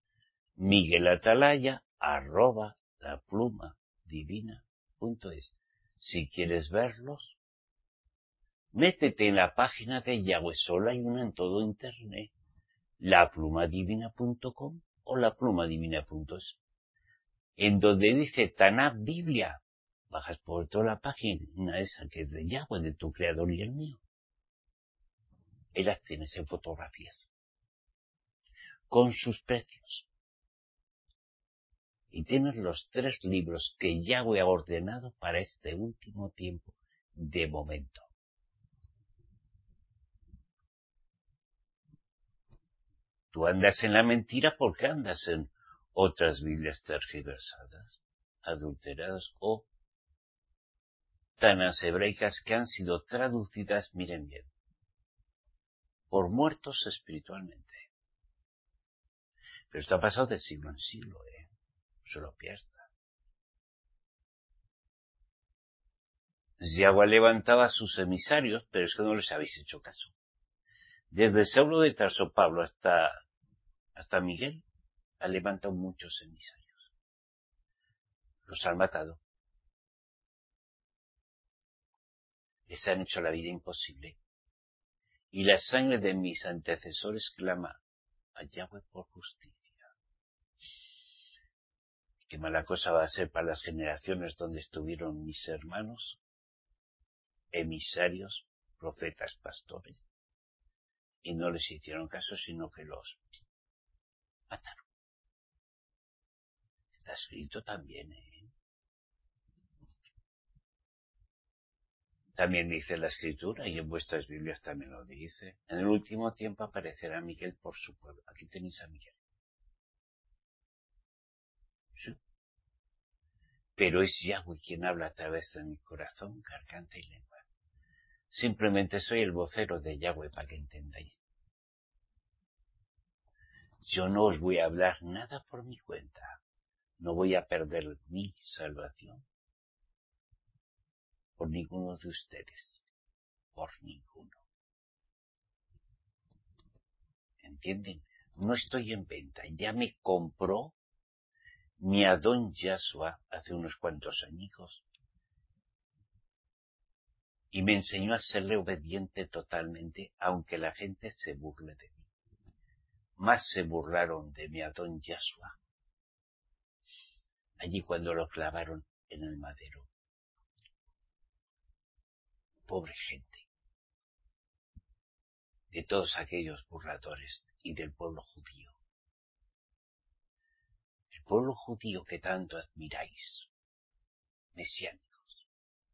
miguelatalaya@laplumadivina.es. Si quieres verlos, métete en la página de Yahweh, solo hay una en todo internet, laplumadivina.com o laplumadivina.es, en donde dice Tanakh Biblia. Bajas por toda la página esa que es de Yahweh, de tu creador y el mío. Y las tienes en fotografías, con sus precios. Y tienes los 3 libros que Yahweh ha ordenado para este último tiempo, de momento. Tú andas en la mentira porque andas en otras Biblias tergiversadas, adulteradas o tanas hebraicas que han sido traducidas, miren bien, por muertos espiritualmente. Pero esto ha pasado de siglo en siglo, no se lo pierda. Yahweh levantaba a sus emisarios, pero es que no les habéis hecho caso. Desde Saulo de Tarso, Pablo, hasta Miguel, ha levantado muchos emisarios. Los han matado. Les han hecho la vida imposible. Y la sangre de mis antecesores clama a Yahweh por justicia. Qué mala cosa va a ser para las generaciones donde estuvieron mis hermanos, emisarios, profetas, pastores, y no les hicieron caso, sino que los mataron. Está escrito también, También dice la Escritura, y en vuestras Biblias también lo dice. En el último tiempo aparecerá Miguel por su pueblo. Aquí tenéis a Miguel. Sí. Pero es Yahweh quien habla a través de mi corazón, garganta y lengua. Simplemente soy el vocero de Yahweh para que entendáis. Yo no os voy a hablar nada por mi cuenta. No voy a perder mi salvación. por ninguno de ustedes, por ninguno. ¿Entienden? No estoy en venta, ya me compró mi Adón Yashua hace unos cuantos añicos y me enseñó a serle obediente totalmente, aunque la gente se burle de mí. Más se burlaron de mi Adón Yashua allí cuando lo clavaron en el madero. Pobre gente, de todos aquellos burladores y del pueblo judío. El pueblo judío que tanto admiráis, mesiánicos,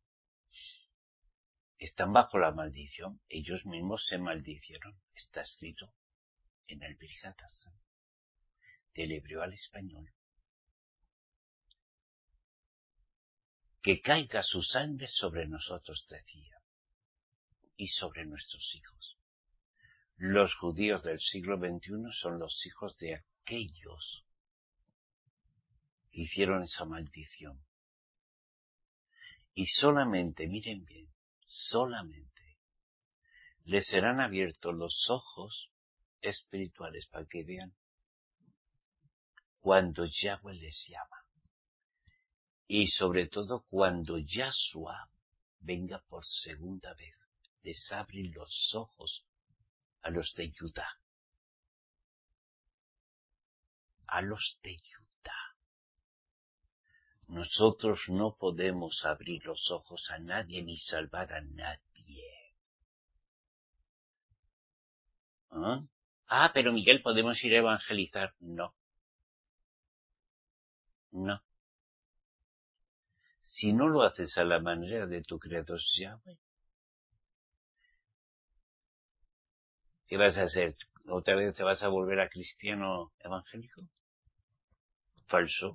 están bajo la maldición, ellos mismos se maldicieron, está escrito en el Birkat Hassan, del hebreo al español. Que caiga su sangre sobre nosotros, decía, y sobre nuestros hijos. Los judíos del siglo XXI son los hijos de aquellos que hicieron esa maldición. Y solamente, miren bien, solamente les serán abiertos los ojos espirituales para que vean cuando Yahweh les llama. Y sobre todo cuando Yahshua venga por segunda vez, les abre los ojos a los de Judá. A los de Judá. Nosotros no podemos abrir los ojos a nadie ni salvar a nadie. ¿Ah? Pero Miguel, ¿podemos ir a evangelizar? No. No. Si no lo haces a la manera de tu creador Yahweh, ¿qué vas a hacer? ¿Otra vez te vas a volver a cristiano evangélico? Falso.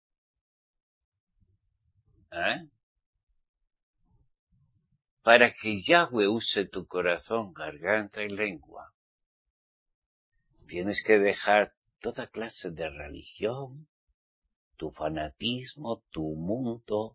Para que Yahweh use tu corazón, garganta y lengua, tienes que dejar toda clase de religión, tu fanatismo, tu mundo.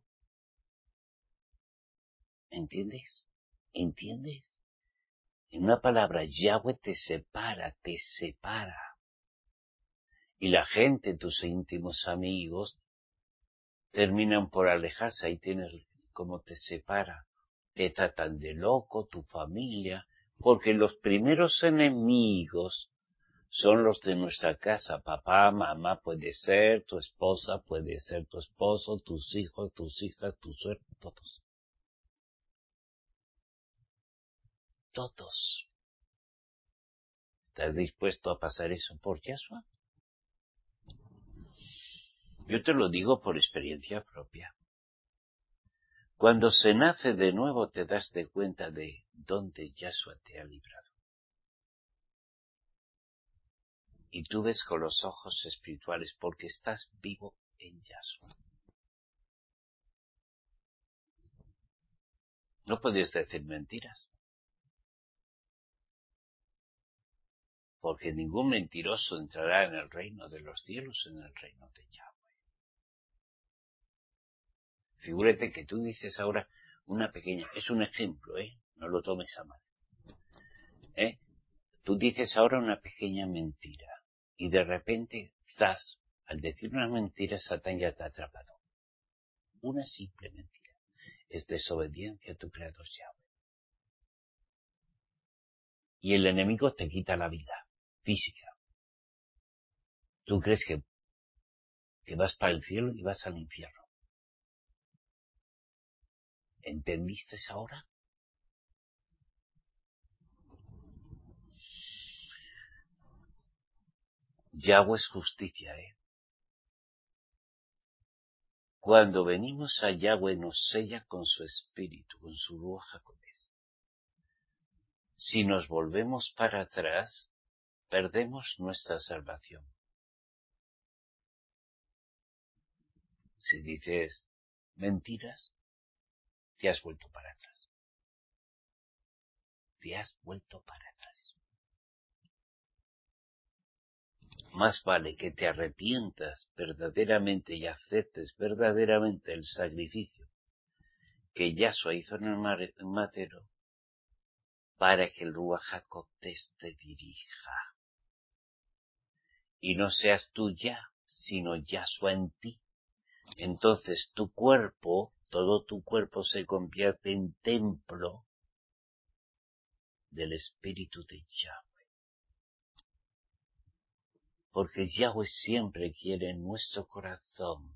¿Entiendes? ¿Entiendes? En una palabra, Yahweh te separa, te separa. Y la gente, tus íntimos amigos, terminan por alejarse. Ahí tienes cómo te separa. Te tratan de loco, tu familia, porque los primeros enemigos son los de nuestra casa. Papá, mamá, puede ser, tu esposa, puede ser tu esposo, tus hijos, tus hijas, tu suegro, todos. Todos. ¿Estás dispuesto a pasar eso por Yahshua? Yo te lo digo por experiencia propia. Cuando se nace de nuevo te das de cuenta de dónde Yahshua te ha librado. Y tú ves con los ojos espirituales porque estás vivo en Yahshua. No puedes decir mentiras. Porque ningún mentiroso entrará en el reino de los cielos, en el reino de Yahweh. Figúrate que tú dices ahora una pequeña, es un ejemplo, no lo tomes a mal. Tú dices ahora una pequeña mentira y de repente, al decir una mentira, Satán ya te ha atrapado. Una simple mentira es desobediencia a tu creador Yahweh. Y el enemigo te quita la vida física. Tú crees que vas para el cielo y vas al infierno. ¿Entendiste ahora? Yahweh es justicia, Cuando venimos a Yahweh nos sella con su espíritu, con su Ruach HaKodesh. Si nos volvemos para atrás, perdemos nuestra salvación. Si dices mentiras, te has vuelto para atrás. Te has vuelto para atrás. Más vale que te arrepientas verdaderamente y aceptes verdaderamente el sacrificio que Yahshua hizo en el madero para que el Ruach HaKodesh te dirija. Y no seas tú ya, sino Yahshua en ti. Entonces tu cuerpo, todo tu cuerpo se convierte en templo del Espíritu de Yahweh. Porque Yahweh siempre quiere nuestro corazón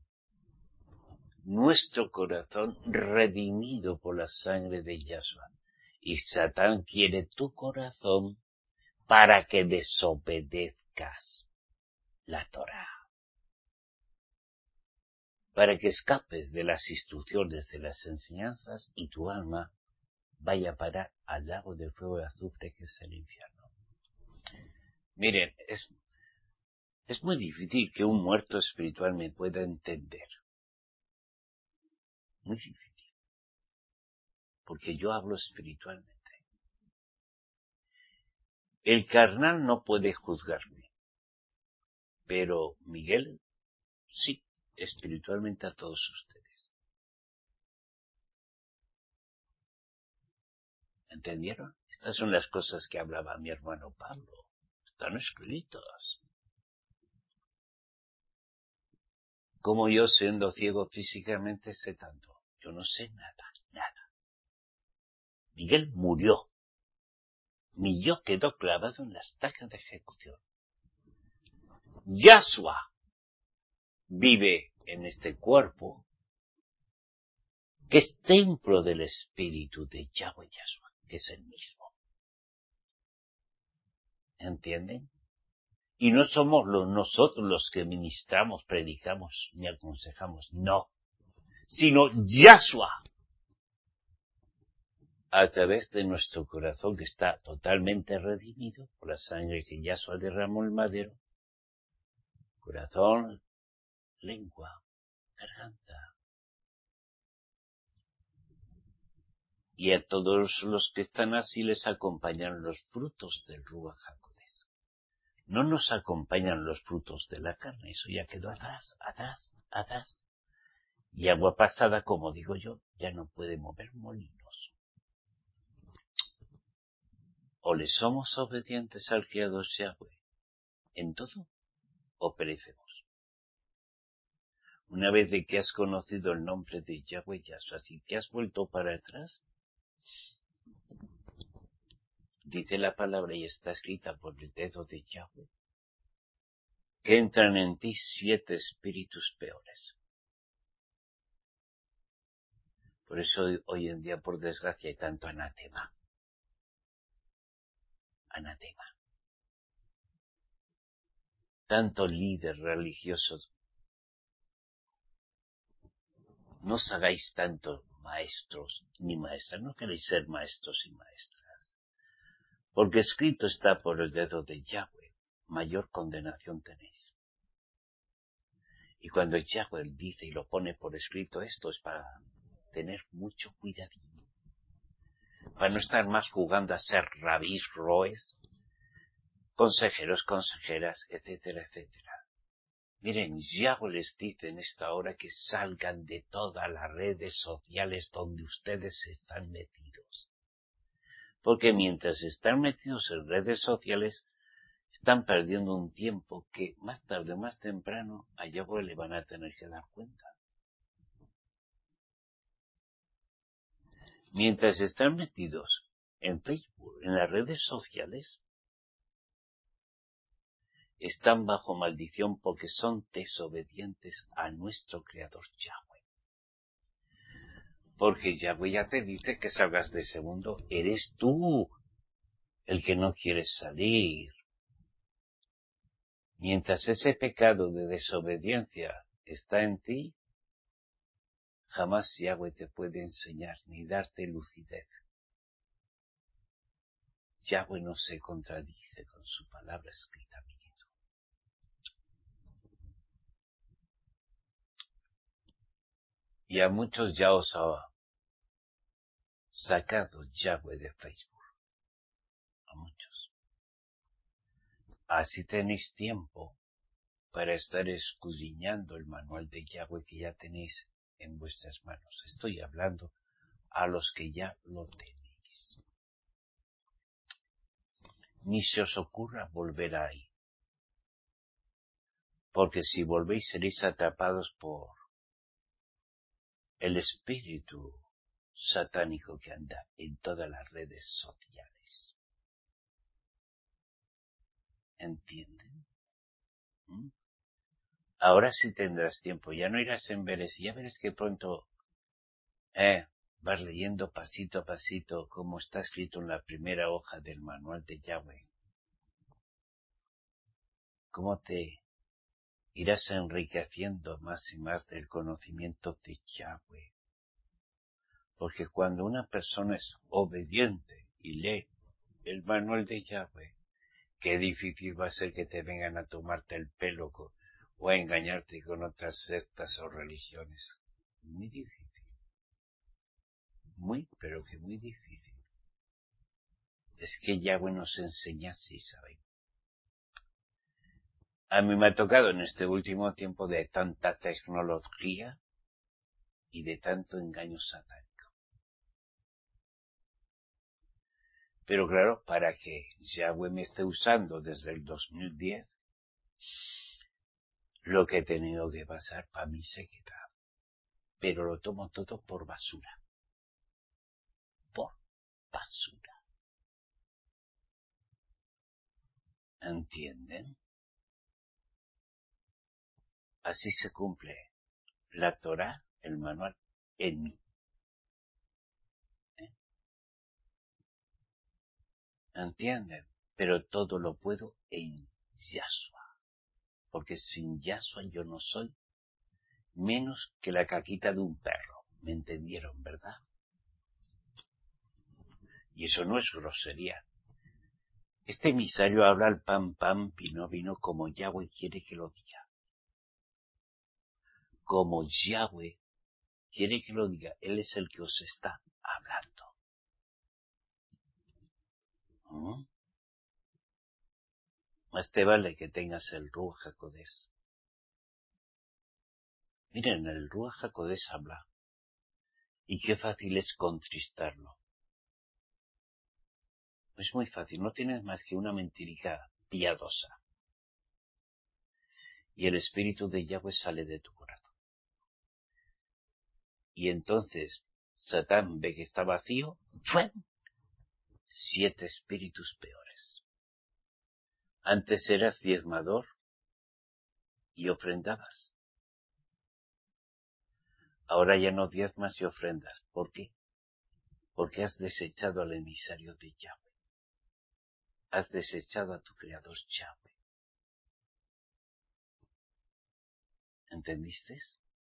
redimido por la sangre de Yahshua. Y Satán quiere tu corazón para que desobedezcas la Torá, para que escapes de las instrucciones, de las enseñanzas, y tu alma vaya a parar al lago de fuego y azufre que es el infierno. Miren, es muy difícil que un muerto espiritual me pueda entender. Muy difícil. Porque yo hablo espiritualmente. El carnal no puede juzgarme. Pero Miguel, sí, espiritualmente a todos ustedes. ¿Entendieron? Estas son las cosas que hablaba mi hermano Pablo. Están escritas. Como yo, siendo ciego físicamente, sé tanto. Yo no sé nada. Miguel murió. Mi yo quedó clavado en la estaca de ejecución. Yahshua vive en este cuerpo que es templo del Espíritu de Yahweh Yahshua, que es el mismo. ¿Entienden? Y no somos nosotros los que ministramos, predicamos, ni aconsejamos, no. Sino Yahshua, a través de nuestro corazón que está totalmente redimido por la sangre que Yahshua derramó en el madero. Corazón, lengua, garganta. Y a todos los que están así les acompañan los frutos del Ruach HaKodesh. No nos acompañan los frutos de la carne, eso ya quedó atrás. Y agua pasada, como digo yo, ya no puede mover molinos. O le somos obedientes al Creador Yahweh en todo, o perecemos. Una vez de que has conocido el nombre de Yahweh Yahshua, si te has vuelto para atrás, dice la palabra y está escrita por el dedo de Yahweh, que entran en ti 7 espíritus peores. Por eso hoy en día, por desgracia, hay tanto anatema. Tanto líder religioso. No os hagáis tanto maestros ni maestras. No queréis ser maestros y maestras. Porque escrito está por el dedo de Yahweh, mayor condenación tenéis. Y cuando Yahweh dice y lo pone por escrito, esto es para tener mucho cuidadito. Para no estar más jugando a ser rabís, roes, consejeros, consejeras, etcétera, etcétera. Miren, Yahweh les dice en esta hora que salgan de todas las redes sociales donde ustedes están metidos. Porque mientras están metidos en redes sociales, están perdiendo un tiempo que más tarde o más temprano a Yahweh le van a tener que dar cuenta. Mientras están metidos en Facebook, en las redes sociales, están bajo maldición porque son desobedientes a nuestro Creador Yahweh. Porque Yahweh ya te dice que salgas de ese mundo. Eres tú el que no quieres salir. Mientras ese pecado de desobediencia está en ti, jamás Yahweh te puede enseñar ni darte lucidez. Yahweh no se contradice con su palabra escrita, amiguito. Y a muchos ya os ha sacado Yahweh de Facebook. A muchos. Así tenéis tiempo para estar escudriñando el manual de Yahweh que ya tenéis en vuestras manos. Estoy hablando a los que ya lo tenéis. Ni se os ocurra volver ahí, porque si volvéis seréis atrapados por el espíritu satánico que anda en todas las redes sociales. ¿Entienden? Ahora sí tendrás tiempo, ya no irás en veres, ya verás que pronto vas leyendo pasito a pasito como está escrito en la primera hoja del manual de Yahweh. Cómo te irás enriqueciendo más y más del conocimiento de Yahweh. Porque cuando una persona es obediente y lee el manual de Yahweh, qué difícil va a ser que te vengan a tomarte el pelo o a engañarte con otras sectas o religiones. Muy difícil. Muy, pero que muy difícil. Es que Yahweh nos enseña así, ¿saben? A mí me ha tocado en este último tiempo de tanta tecnología y de tanto engaño satánico. Pero claro, para que Yahweh me esté usando desde el 2010, lo que he tenido que pasar para mí se queda. Pero lo tomo todo por basura. Por basura. ¿Entienden? Así se cumple la Torá, el manual, en mí. ¿Entienden? Pero todo lo puedo en Yahshua. Porque sin Yahshua yo no soy menos que la caquita de un perro. ¿Me entendieron, verdad? Y eso no es grosería. Este emisario habla al pan, vino, como Yahweh quiere que lo diga. Como Yahweh quiere que lo diga, Él es el que os está hablando. Más te vale que tengas el Ruach HaKodesh. Miren, el Ruach HaKodesh habla. Y qué fácil es contristarlo. Es muy fácil, no tienes más que una mentirica piadosa. Y el espíritu de Yahweh sale de tu corazón. Y entonces Satán ve que está vacío, ¡fuen! 7 espíritus peores. Antes eras diezmador y ofrendabas. Ahora ya no diezmas y ofrendas. ¿Por qué? Porque has desechado al emisario de Yahweh. Has desechado a tu creador Yahweh. ¿Entendiste?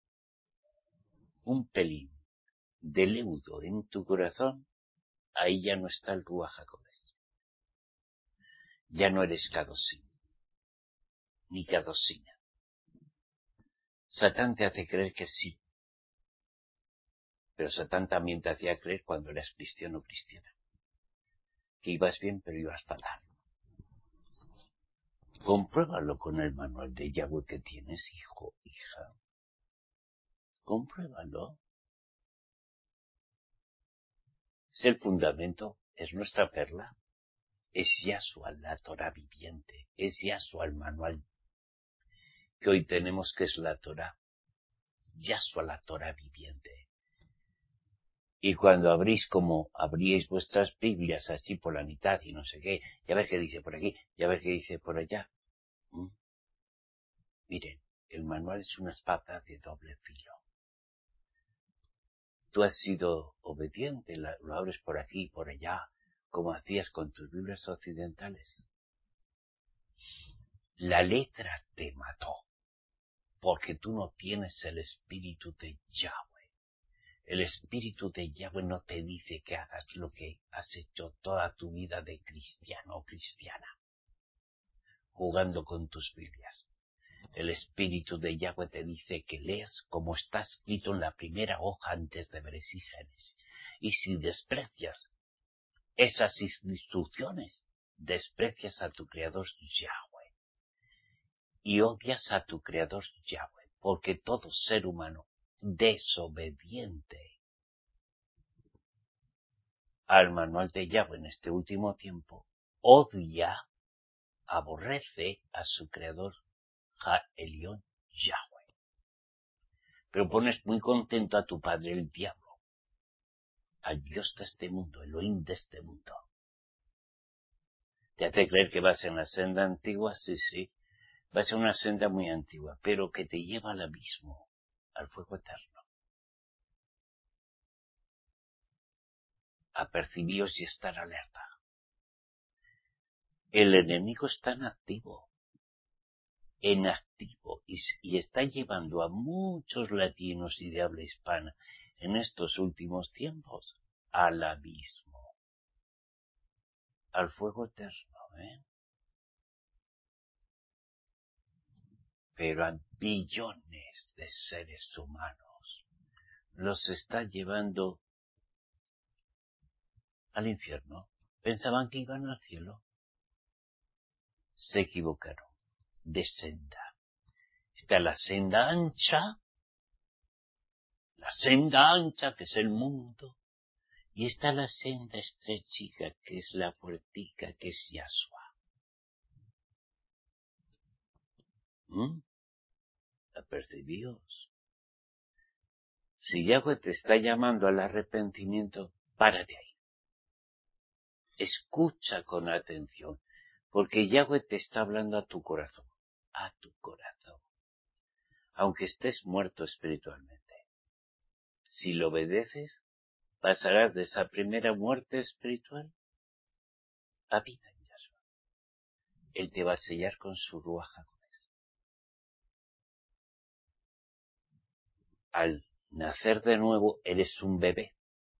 Un pelín de leudo en tu corazón, ahí ya no está el Ruach HaKodesh. Ya no eres Kadosim, ni Kadosina. Satán te hace creer que sí, pero Satán también te hacía creer cuando eras cristiano o cristiana, que ibas bien pero ibas fatal. Compruébalo con el manual de Yahweh que tienes, hijo, hija. Compruébalo. Es el fundamento, es nuestra perla. Es Yahshua la Torah viviente, es Yahshua el manual que hoy tenemos, que es la Torah. Yahshua la Torah viviente. Y cuando abrís como abríais vuestras Biblias así por la mitad y no sé qué, ya ver qué dice por aquí, ya ver qué dice por allá. Miren, el manual es una espada de doble filo. Tú has sido obediente, lo abres por aquí y por allá, como hacías con tus Biblias occidentales. La letra te mató, porque tú no tienes el espíritu de Yahweh. El espíritu de Yahweh no te dice que hagas lo que has hecho toda tu vida de cristiano o cristiana, jugando con tus Biblias. El espíritu de Yahweh te dice que leas como está escrito en la primera hoja antes de Bereshit y Génesis. Y si desprecias esas instrucciones, desprecias a tu creador Yahweh. Y odias a tu creador Yahweh, porque todo ser humano desobediente al manual de Yahweh en este último tiempo, odia, aborrece a su creador, Ha-Elión, Yahweh. Pero pones muy contento a tu padre el diablo, al Dios de este mundo, Elohim de este mundo. ¿Te hace creer que vas en la senda antigua? Sí. Vas en una senda muy antigua, pero que te lleva al abismo, al fuego eterno. Apercibíos y estar alerta. El enemigo está en activo, y está llevando a muchos latinos y de habla hispana en estos últimos tiempos al abismo, al fuego eterno, Pero a billones de seres humanos los está llevando al infierno. Pensaban que iban al cielo. Se equivocaron. De senda. Está la senda ancha que es el mundo, y está la senda estrechica que es la puertica que es Yahshua. Apercibíos. Si Yahweh te está llamando al arrepentimiento, párate ahí. Escucha con atención, porque Yahweh te está hablando a tu corazón, aunque estés muerto espiritualmente. Si lo obedeces, pasarás de esa primera muerte espiritual a vida en Yahshua. Él te va a sellar con su Ruach HaKodesh. Al nacer de nuevo, eres un bebé.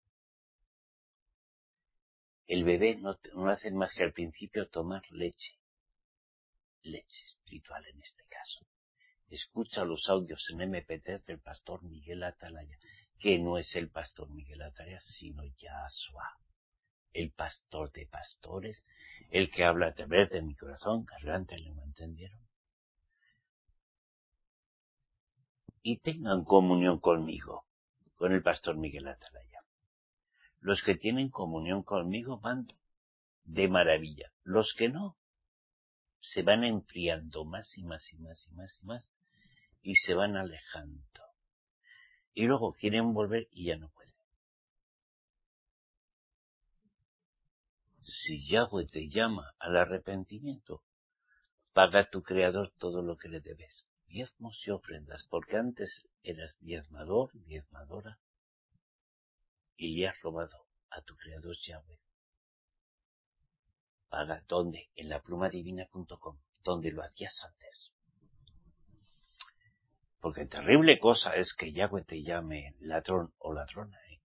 El bebé no hace más que al principio tomar leche espiritual en este caso. Escucha los audios en MP3 del pastor Miguel Atalaya, que no es el pastor Miguel Atalaya, sino Yahshua, el pastor de pastores, el que habla a través de mi corazón, garganta y lengua, ¿entendieron? Y tengan comunión conmigo, con el pastor Miguel Atalaya. Los que tienen comunión conmigo van de maravilla. Los que no, se van enfriando más y se van alejando. Y luego quieren volver y ya no pueden. Si Yahweh te llama al arrepentimiento, paga a tu Creador todo lo que le debes. Diezmos y ofrendas, porque antes eras diezmador, diezmadora, y le has robado a tu Creador Yahweh. Paga, ¿dónde? En laplumadivina.com, donde lo hacías antes. Porque terrible cosa es que Yahweh te llame ladrón o ladrona,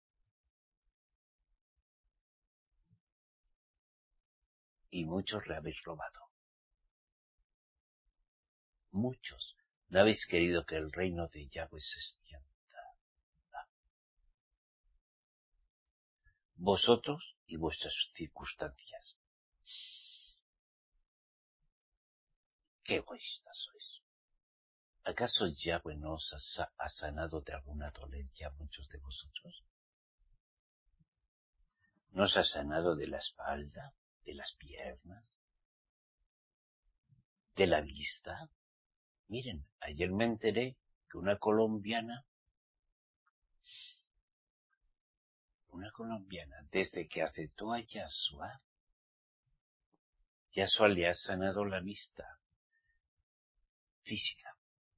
Y muchos le habéis robado. Muchos no habéis querido que el reino de Yahweh se extienda. Vosotros y vuestras circunstancias. ¡Qué egoístas sois! ¿Acaso Yahweh no os ha sanado de alguna dolencia a muchos de vosotros? ¿No os ha sanado de la espalda, de las piernas, de la vista? Miren, ayer me enteré que una colombiana, desde que aceptó a Yahshua le ha sanado la vista física.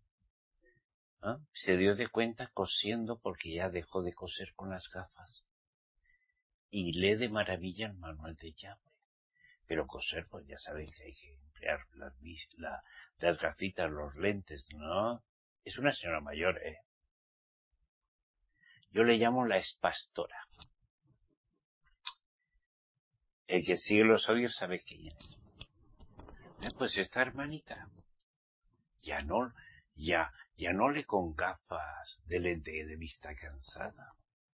Se dio de cuenta cosiendo porque ya dejó de coser con las gafas. Y lee de maravilla el manual de Yahweh. Pero coser, pues ya saben que hay que emplear las gafitas, los lentes, ¿no? Es una señora mayor, Yo le llamo la expastora. El que sigue los audios sabe quién es. Pues esta hermanita ya no lee con gafas de lente de vista cansada.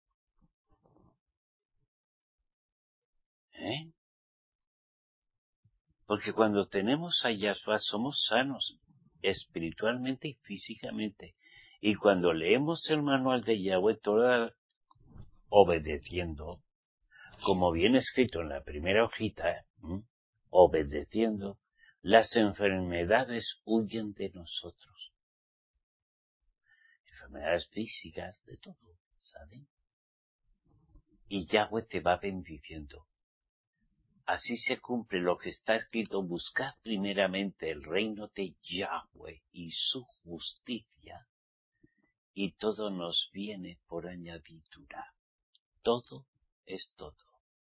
Porque cuando tenemos a Yahshua somos sanos espiritualmente y físicamente. Y cuando leemos el manual de Yahweh, obedeciendo, como viene escrito en la primera hojita, obedeciendo, las enfermedades huyen de nosotros. Enfermedades físicas, de todo, ¿saben? Y Yahweh te va bendiciendo. Así se cumple lo que está escrito: buscad primeramente el reino de Yahweh y su justicia, y todo nos viene por añadidura. Todo es todo.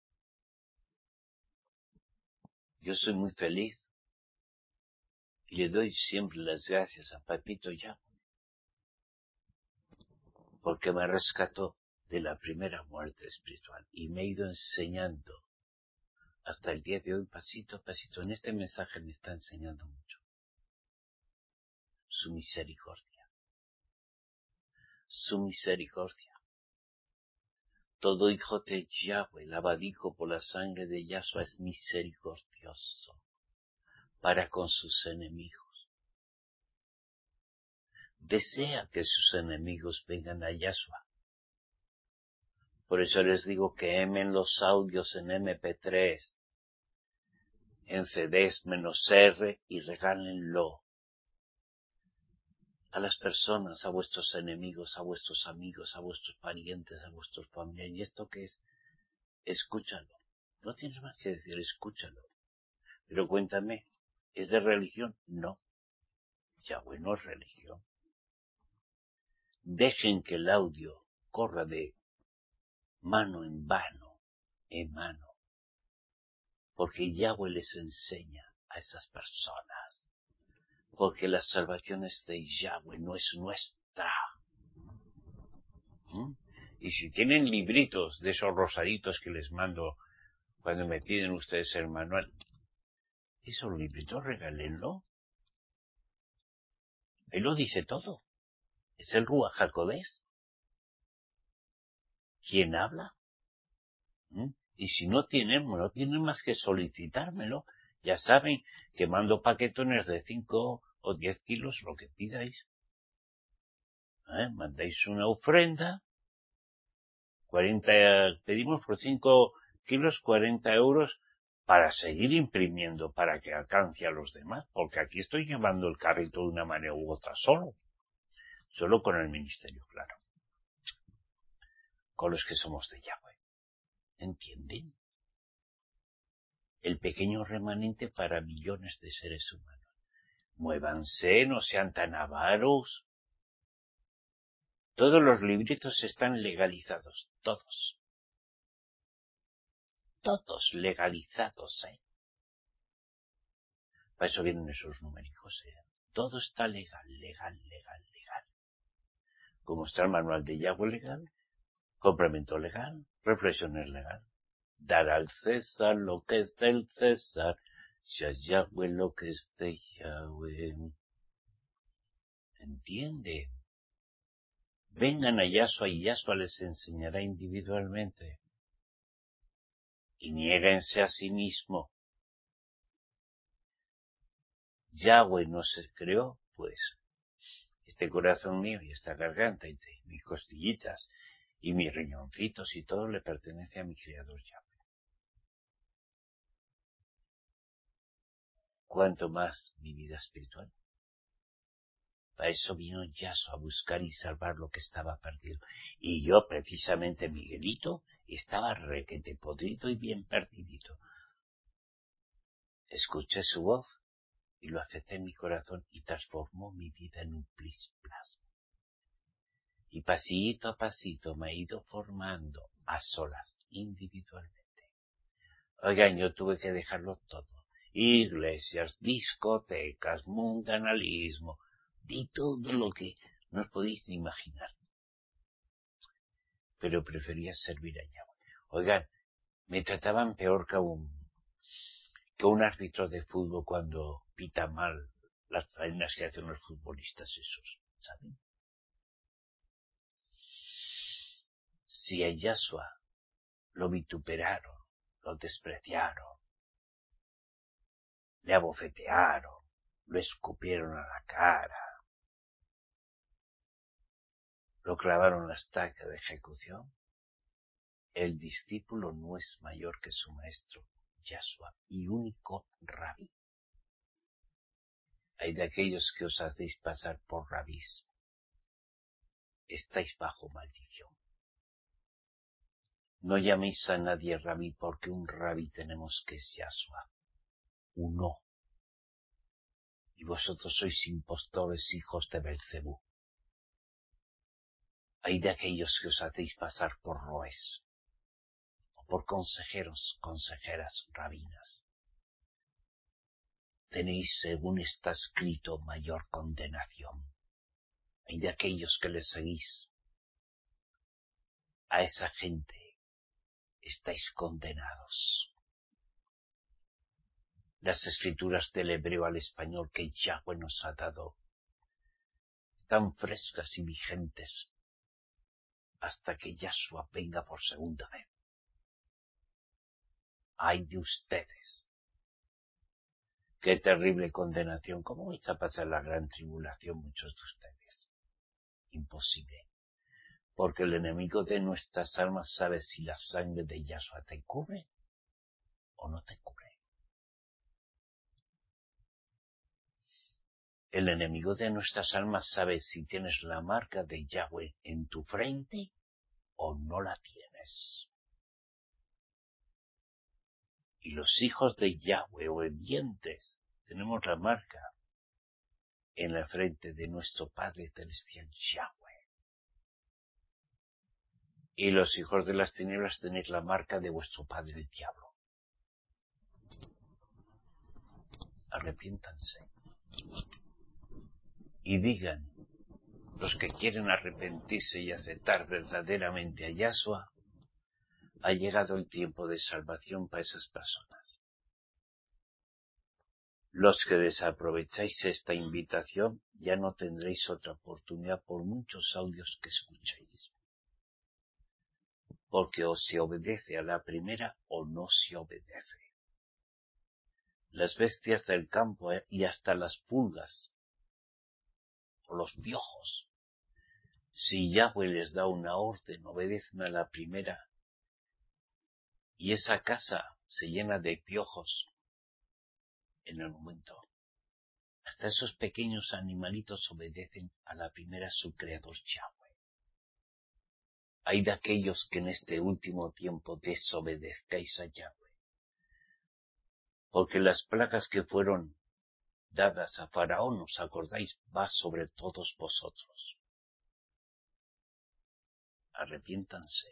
Yo soy muy feliz y le doy siempre las gracias a Papito Yahweh, porque me rescató de la primera muerte espiritual y me ha ido enseñando hasta el día de hoy, pasito a pasito. En este mensaje me está enseñando mucho su misericordia, su misericordia. Todo hijo de Yahweh, lavadico por la sangre de Yahshua, es misericordioso para con sus enemigos. Desea que sus enemigos vengan a Yahshua. Por eso les digo que amen los audios en MP3, en CDs -R, y regálenlo a las personas, a vuestros enemigos, a vuestros amigos, a vuestros parientes, a vuestros familiares. ¿Y esto qué es? Escúchalo. No tienes más que decir, escúchalo. Pero cuéntame, ¿es de religión? No. Yahweh no es religión. Dejen que el audio corra de mano en mano, porque Yahweh les enseña a esas personas, porque la salvación es de Yahweh, no es nuestra. Y si tienen libritos de esos rosaditos que les mando cuando me piden ustedes el manual, esos libritos regálenlo. Ahí lo dice todo. Es el Ruach HaKodesh quien habla. Y si no tienen más que solicitármelo. Ya saben que mando paquetones de 5 o 10 kilos, lo que pidáis. Mandáis una ofrenda, 40, pedimos por 5 kilos 40 euros para seguir imprimiendo, para que alcance a los demás, porque aquí estoy llevando el carrito de una manera u otra solo con el ministerio, claro, con los que somos de Yahweh. ¿Entienden? El pequeño remanente para millones de seres humanos. Muévanse, no sean tan avaros. Todos los libritos están legalizados, todos. Todos legalizados, Para eso vienen esos numéricos, Todo está legal. Como está el manual de Yahweh legal, complemento legal, reflexiones legal. Dar al César lo que es del César, y a Yahweh lo que es de Yahweh. ¿Entiende? Vengan a Yahshua y Yahshua les enseñará individualmente. Y niéguense a sí mismo. Yahweh no se creó, pues, este corazón mío y esta garganta y mis costillitas y mis riñoncitos y todo le pertenece a mi Creador Yahweh. ¿Cuánto más mi vida espiritual? Para eso vino Yahshua a buscar y salvar lo que estaba perdido. Y yo, precisamente, Miguelito, estaba requete podrido y bien perdidito. Escuché su voz y lo acepté en mi corazón y transformó mi vida en un plasma. Y pasito a pasito me ha ido formando a solas, individualmente. Oigan, yo tuve que dejarlo todo. Iglesias, discotecas, mundanalismo, y todo lo que no os podéis ni imaginar. Pero prefería servir a Yahweh. Oigan, me trataban peor que un árbitro de fútbol cuando pita mal las faenas que hacen los futbolistas esos, ¿saben? Si a Yahshua lo vituperaron, lo despreciaron, le abofetearon, lo escupieron a la cara, lo clavaron la estaca de ejecución, El discípulo no es mayor que su maestro, Yahshua, y único rabí. Hay de aquellos que os hacéis pasar por rabís. Estáis bajo maldición. No llaméis a nadie rabí, porque un rabí tenemos que es Yahshua, uno. Y vosotros sois impostores, hijos de Belcebú. Hay de aquellos que os hacéis pasar por roes, o por consejeros, consejeras rabinas. Tenéis, según está escrito, mayor condenación. Hay de aquellos que le seguís. A esa gente estáis condenados. Las escrituras del hebreo al español que Yahweh nos ha dado están frescas y vigentes hasta que Yahshua venga por segunda vez. ¡Ay de ustedes! ¡Qué terrible condenación! ¿Cómo vais a pasar la gran tribulación muchos de ustedes? Imposible. Porque el enemigo de nuestras almas sabe si la sangre de Yahshua te cubre o no te cubre. El enemigo de nuestras almas sabe si tienes la marca de Yahweh en tu frente o no la tienes. Y los hijos de Yahweh obedientes tenemos la marca en la frente de nuestro Padre Celestial Yahweh. Y los hijos de las tinieblas tenéis la marca de vuestro padre el diablo. Arrepiéntanse. Y digan, los que quieren arrepentirse y aceptar verdaderamente a Yahshua, ha llegado el tiempo de salvación para esas personas. Los que desaprovecháis esta invitación ya no tendréis otra oportunidad por muchos audios que escuchéis. Porque o se obedece a la primera o no se obedece. Las bestias del campo y hasta las pulgas o los piojos, si Yahweh les da una orden, obedecen a la primera y esa casa se llena de piojos en el momento. Hasta esos pequeños animalitos obedecen a la primera su creador Yahweh. Hay de aquellos que en este último tiempo desobedezcáis a Yahweh. Porque las plagas que fueron dadas a Faraón, ¿os acordáis? Va sobre todos vosotros. Arrepiéntanse.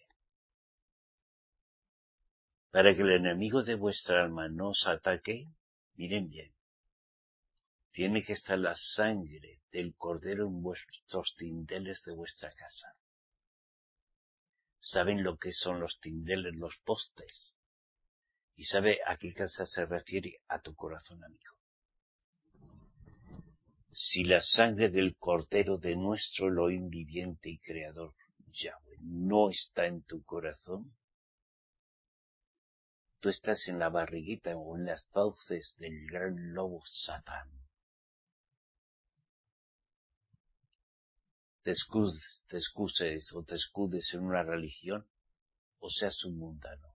Para que el enemigo de vuestra alma no os ataque, miren bien. Tiene que estar la sangre del cordero en vuestros dinteles de vuestra casa. ¿Saben lo que son los dinteles, los postes? ¿Y sabe a qué casa se refiere? A tu corazón, amigo. Si la sangre del cordero de nuestro Elohim viviente y creador, Yahweh, no está en tu corazón, tú estás en la barriguita o en las fauces del gran lobo Satán. Te excuses o te escudes en una religión o seas un mundano.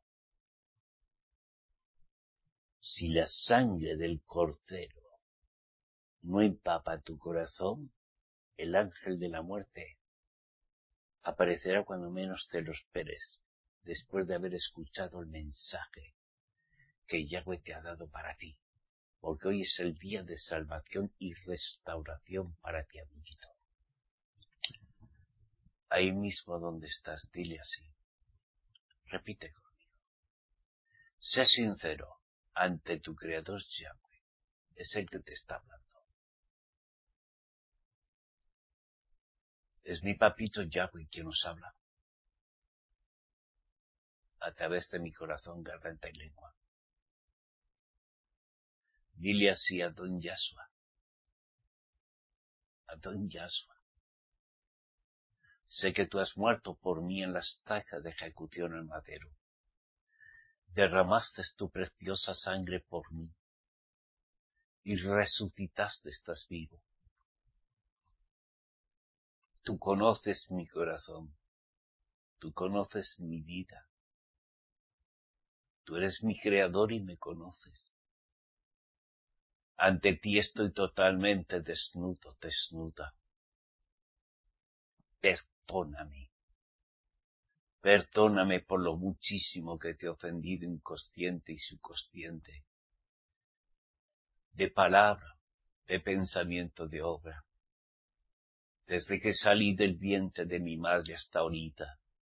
Si la sangre del cordero no empapa tu corazón, el ángel de la muerte aparecerá cuando menos te lo esperes, después de haber escuchado el mensaje que Yahweh te ha dado para ti, porque hoy es el día de salvación y restauración para ti, amiguito. Ahí mismo donde estás, dile así. Repite conmigo. Sé sincero ante tu Creador Yahweh. Es el que te está hablando. Es mi papito Yahweh quien nos habla. A través de mi corazón, garganta y lengua. Dile así a Don Yahshua. A Don Yahshua. Sé que tú has muerto por mí en la estaca de ejecución en madero. Derramaste tu preciosa sangre por mí. Y resucitaste, estás vivo. Tú conoces mi corazón. Tú conoces mi vida. Tú eres mi creador y me conoces. Ante ti estoy totalmente desnudo, desnuda. Perdóname. Perdóname por lo muchísimo que te he ofendido inconsciente y subconsciente. De palabra, de pensamiento, de obra. Desde que salí del vientre de mi madre hasta ahorita.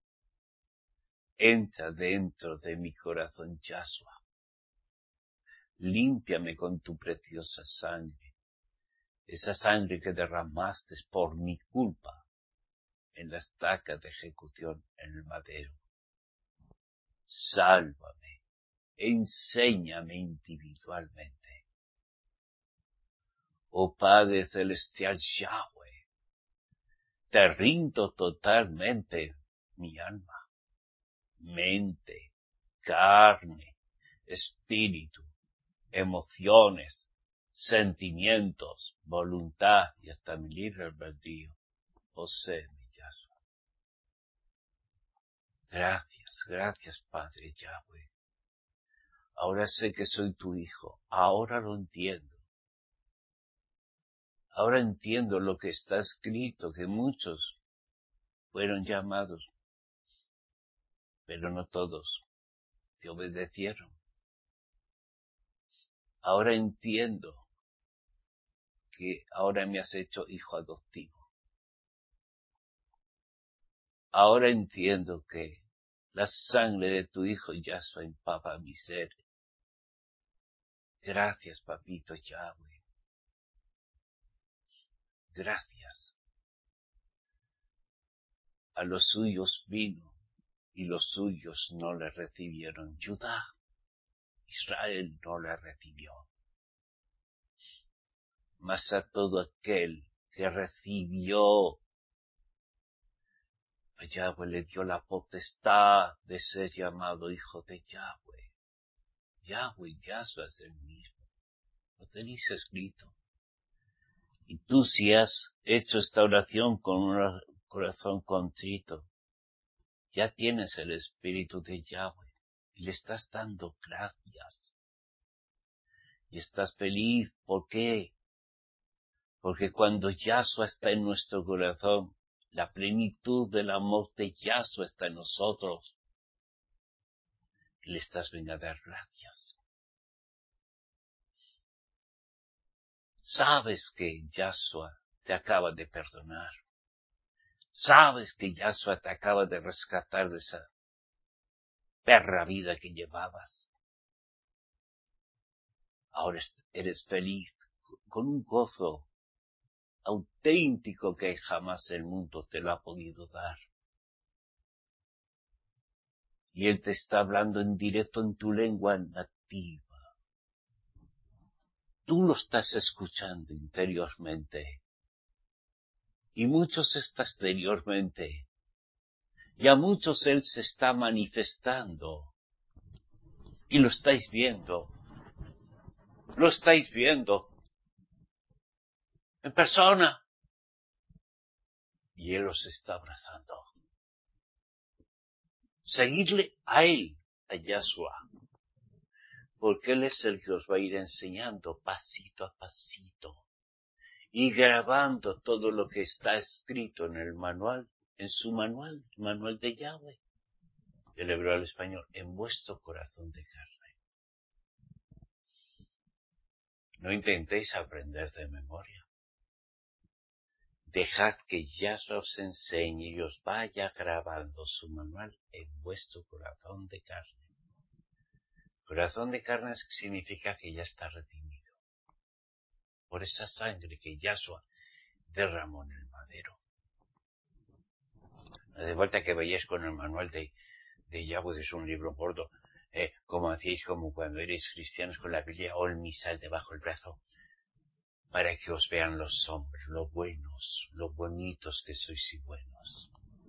Entra dentro de mi corazón, Yahshua. Límpiame con tu preciosa sangre. Esa sangre que derramaste por mi culpa en la estaca de ejecución en el madero. Sálvame. Enséñame individualmente. Oh Padre Celestial Yahweh, te rindo totalmente mi alma, mente, carne, espíritu, emociones, sentimientos, voluntad y hasta mi libre albedrío. Oh sé, mi Yahshua. Gracias Padre Yahweh. Ahora sé que soy tu hijo, ahora lo entiendo. Ahora entiendo lo que está escrito, que muchos fueron llamados, pero no todos te obedecieron. Ahora entiendo que ahora me has hecho hijo adoptivo. Ahora entiendo que la sangre de tu hijo Yahshua empapa mi ser. Gracias, papito Yahweh. Gracias. A los suyos vino y los suyos no le recibieron. Judá, Israel no le recibió. Mas a todo aquel que recibió, a Yahweh le dio la potestad de ser llamado hijo de Yahweh. Yahweh, Yahshua es el mismo. Lo tenéis escrito. Y tú si has hecho esta oración con un corazón contrito, ya tienes el Espíritu de Yahweh y le estás dando gracias. Y estás feliz. ¿Por qué? Porque cuando Yahshua está en nuestro corazón, la plenitud del amor de Yahshua está en nosotros. Y le estás veniendo a dar gracias. Sabes que Yahshua te acaba de perdonar. Sabes que Yahshua te acaba de rescatar de esa perra vida que llevabas. Ahora eres feliz, con un gozo auténtico que jamás el mundo te lo ha podido dar. Y Él te está hablando en directo en tu lengua nativa. Tú lo estás escuchando interiormente. Y muchos está exteriormente. Y a muchos Él se está manifestando. Y lo estáis viendo. Lo estáis viendo. En persona. Y Él os está abrazando. Seguidle a Él, a Yahshua. Porque Él es el que os va a ir enseñando pasito a pasito. Y grabando todo lo que está escrito en el manual, en su manual, el manual de Yahweh. Del hebreo al español, en vuestro corazón de carne. No intentéis aprender de memoria. Dejad que Yahshua os enseñe y os vaya grabando su manual en vuestro corazón de carne. Corazón de carne significa que ya está redimido por esa sangre que Yahshua derramó en el madero. No hace falta que vayáis con el manual de Yahweh, que es un libro gordo, como hacéis como cuando erais cristianos con la Biblia o el misal debajo del brazo, para que os vean los hombres, lo buenos, lo bonitos que sois y buenos.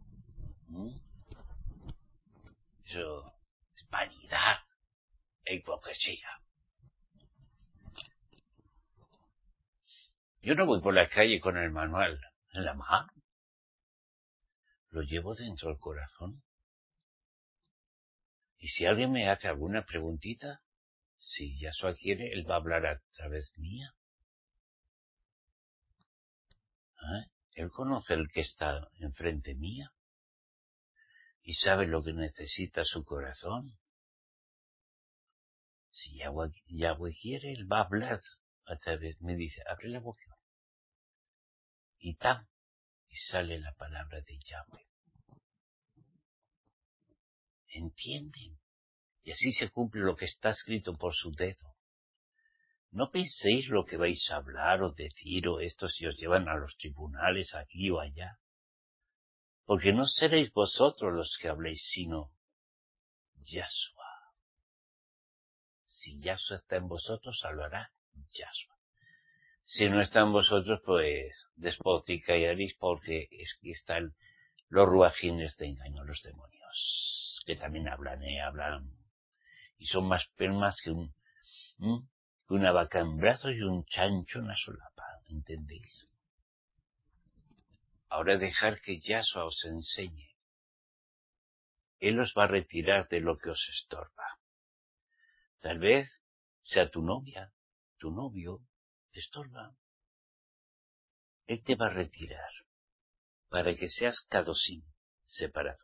Eso es vanidad e hipocresía. Yo no voy por la calle con el manual en la mano. Lo llevo dentro del corazón. Y si alguien me hace alguna preguntita, si Yahshua quiere, él va a hablar a través mía. Él conoce el que está enfrente mía y sabe lo que necesita su corazón. Si Yahweh quiere, él va a hablar a través. Me dice, abre la boca. Y ¡tam! Y sale la palabra de Yahweh. ¿Entienden? Y así se cumple lo que está escrito por su dedo. No penséis lo que vais a hablar o decir o esto si os llevan a los tribunales aquí o allá. Porque no seréis vosotros los que habléis, sino Yahshua. Si Yahshua está en vosotros, hablará Yahshua. Si no está en vosotros, pues despotricaréis porque es que están los ruajines de engaño, los demonios, que también hablan. Y son más permas que una vaca en brazos y un chancho en la solapa, ¿entendéis? Ahora dejar que Yahshua os enseñe. Él os va a retirar de lo que os estorba. Tal vez sea tu novia, tu novio, te estorba. Él te va a retirar para que seas cadosín, separado.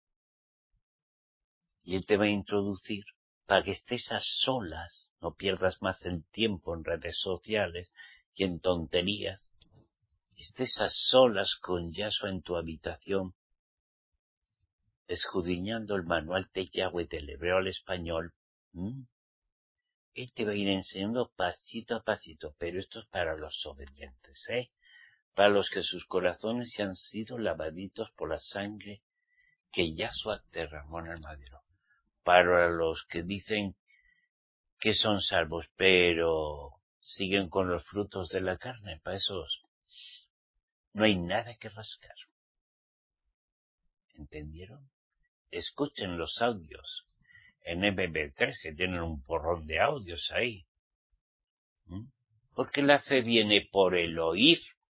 Y él te va a introducir para que estés a solas, no pierdas más el tiempo en redes sociales y en tonterías. Estés a solas con Yahshua en tu habitación, escudriñando el manual de Yahweh del hebreo al español. Él te va a ir enseñando pasito a pasito, pero esto es para los obedientes, para los que sus corazones ya han sido lavaditos por la sangre que Yahshua derramó en el madero. Para los que dicen que son salvos, pero siguen con los frutos de la carne, para esos no hay nada que rascar. ¿Entendieron? Escuchen los audios en MP3, que tienen un porrón de audios ahí. Porque la fe viene por el oír,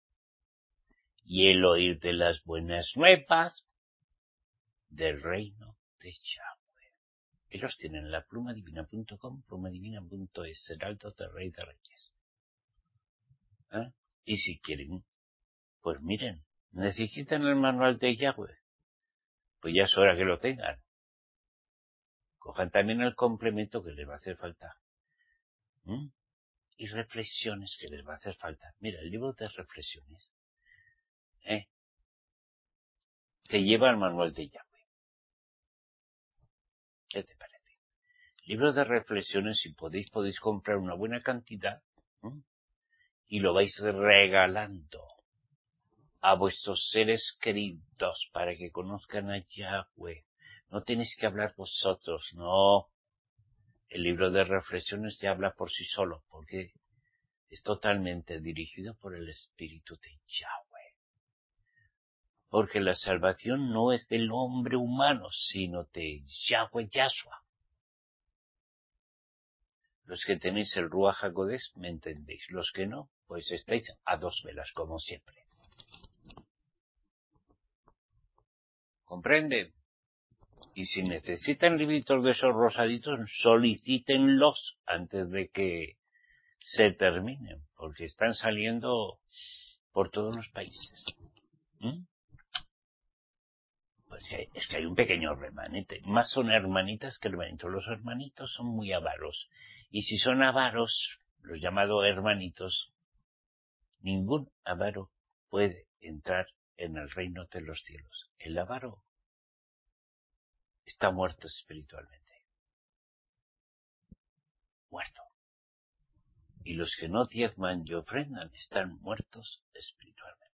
y el oír de las buenas nuevas del reino de Yahweh. Ellos tienen la plumadivina.com, plumadivina.es, heraldo de Rey de Reyes. Y si quieren, pues miren, necesitan el manual de Yahweh, pues ya es hora que lo tengan. Cojan también el complemento que les va a hacer falta. Y reflexiones que les va a hacer falta. Mira, el libro de reflexiones te lleva al manual de Yahweh. ¿Qué te parece? Libro de reflexiones, si podéis comprar una buena cantidad y lo vais regalando a vuestros seres queridos para que conozcan a Yahweh. No tenéis que hablar vosotros, no. El libro de reflexiones ya habla por sí solo, porque es totalmente dirigido por el Espíritu de Yahweh. Porque la salvación no es del hombre humano, sino de Yahweh Yahshua. Los que tenéis el Ruach HaKodesh me entendéis. Los que no, pues estáis a dos velas, como siempre. ¿Comprenden? Y si necesitan libritos de esos rosaditos, solicítenlos antes de que se terminen, porque están saliendo por todos los países. Pues es que hay un pequeño remanente. Más son hermanitas que hermanitos. Los hermanitos son muy avaros. Y si son avaros, los llamados hermanitos, ningún avaro puede entrar en el reino de los cielos. El avaro está muerto espiritualmente. Muerto. Y los que no diezman y ofrendan están muertos espiritualmente.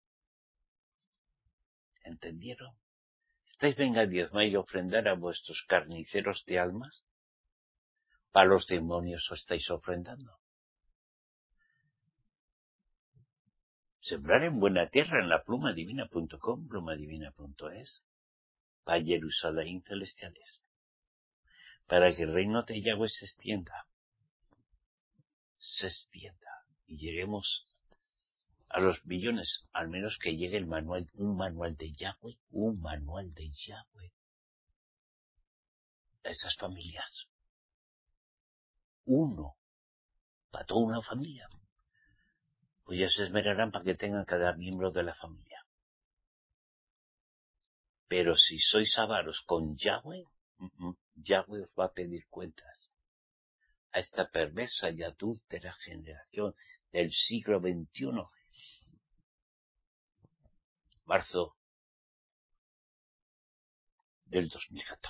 ¿Entendieron? ¿Estáis venga a diezmar y ofrendar a vuestros carniceros de almas? ¿Para los demonios os estáis ofrendando? Sembrar en buena tierra en la plumadivina.com, plumadivina.es, para Jerusalén celestiales, para que el reino de Yahweh se extienda y lleguemos a los billones, al menos que llegue el manual, un manual de Yahweh, a esas familias. Uno para toda una familia. Pues ya se esmerarán para que tengan cada miembro de la familia. Pero si sois avaros con Yahweh, Yahweh os va a pedir cuentas a esta perversa y adúltera generación del siglo XXI. Marzo del 2014.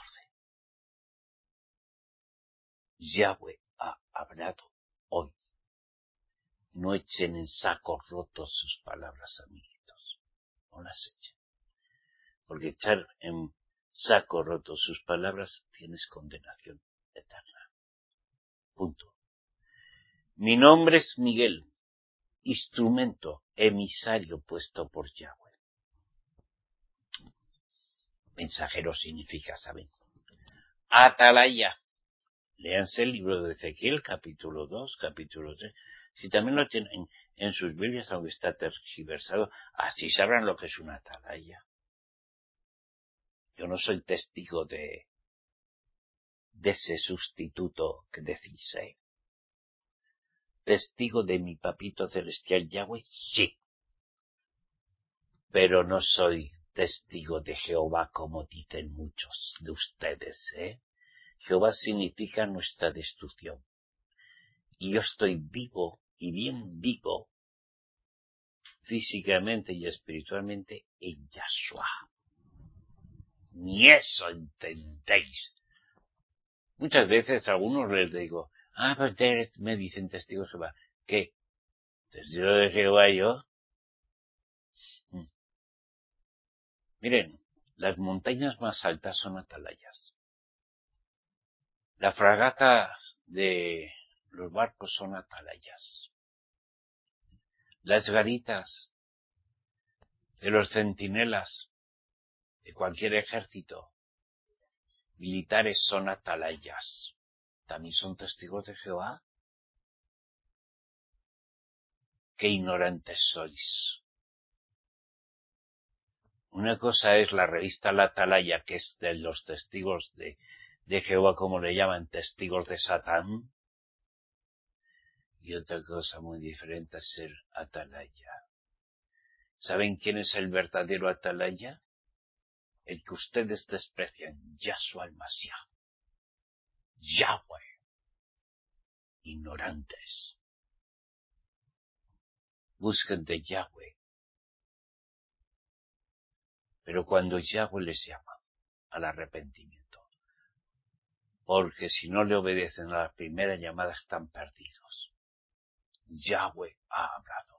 Yahweh ha hablado hoy. No echen en saco roto sus palabras, amiguitos. No las echen. Porque echar en saco roto sus palabras tienes condenación eterna. Punto. Mi nombre es Miguel, instrumento, emisario puesto por Yahweh. Mensajero significa, ¿saben? Atalaya. Léanse el libro de Ezequiel, capítulo 2, capítulo 3. Si también lo tienen en sus Biblias, aunque está tergiversado, así sabrán lo que es una atalaya. Yo no soy testigo de ese sustituto que decís, Testigo de mi papito celestial Yahweh, sí. Pero no soy testigo de Jehová como dicen muchos de ustedes, Jehová significa nuestra destrucción. Y yo estoy vivo y bien vivo, físicamente y espiritualmente, en Yahshua. Ni eso entendéis. Muchas veces a algunos les digo, pues me dicen testigo de Jehová. ¿Qué? ¿Testigo de Jehová yo? Miren, las montañas más altas son atalayas. Las fragatas de los barcos son atalayas. Las garitas de los centinelas de cualquier ejército militares son atalayas. ¿También son testigos de Jehová? ¡Qué ignorantes sois! Una cosa es la revista La Atalaya, que es de los testigos de Jehová, como le llaman, testigos de Satán. Y otra cosa muy diferente es ser atalaya. ¿Saben quién es el verdadero atalaya? El que ustedes desprecian, Yahshua al-Mashiach. Yahweh. Ignorantes. Busquen de Yahweh. Pero cuando Yahweh les llama al arrepentimiento, porque si no le obedecen a la primera llamada están perdidos. Yahweh ha hablado.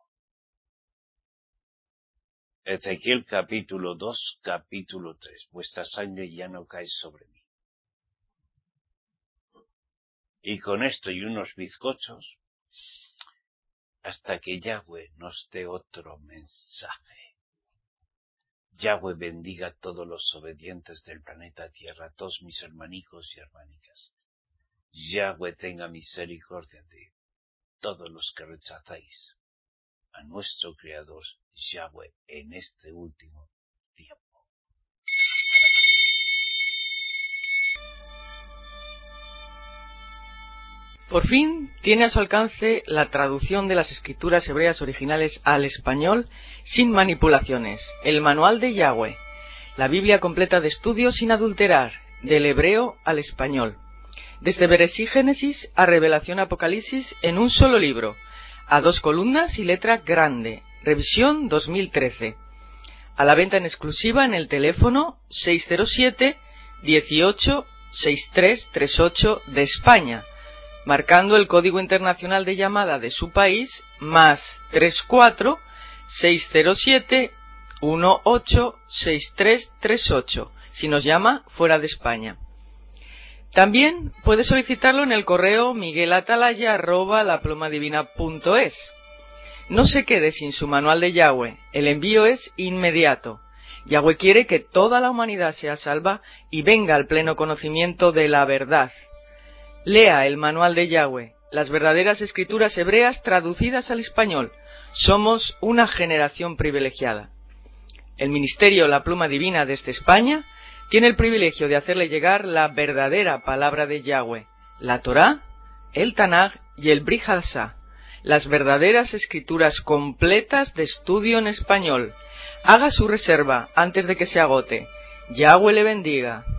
Ezequiel capítulo 2, capítulo 3. Vuestra sangre ya no cae sobre mí. Y con esto y unos bizcochos, hasta que Yahweh nos dé otro mensaje. Yahweh bendiga a todos los obedientes del planeta Tierra, a todos mis hermanicos y hermanicas. Yahweh tenga misericordia de todos los que rechazáis a nuestro Creador, Yahweh, en este último tiempo. Por fin tiene a su alcance la traducción de las escrituras hebreas originales al español sin manipulaciones, el Manual de Yahweh, la Biblia completa de estudio sin adulterar, del hebreo al español, desde Bereshit Génesis a Revelación Apocalipsis en un solo libro, a 2 columnas y letra grande, revisión 2013, a la venta en exclusiva en el teléfono 607 18 6338 de España, marcando el código internacional de llamada de su país, más 34 607 18 6338, si nos llama fuera de España. También puede solicitarlo en el correo miguelatalaya@laplomadivina.es. No se quede sin su manual de Yahweh, el envío es inmediato. Yahweh quiere que toda la humanidad sea salva y venga al pleno conocimiento de la verdad. Lea el manual de Yahweh, las verdaderas escrituras hebreas traducidas al español. Somos una generación privilegiada. El Ministerio La Pluma Divina desde España tiene el privilegio de hacerle llegar la verdadera palabra de Yahweh, la Torá, el Tanaj y el Brit Hadashah, las verdaderas escrituras completas de estudio en español. Haga su reserva antes de que se agote. Yahweh le bendiga.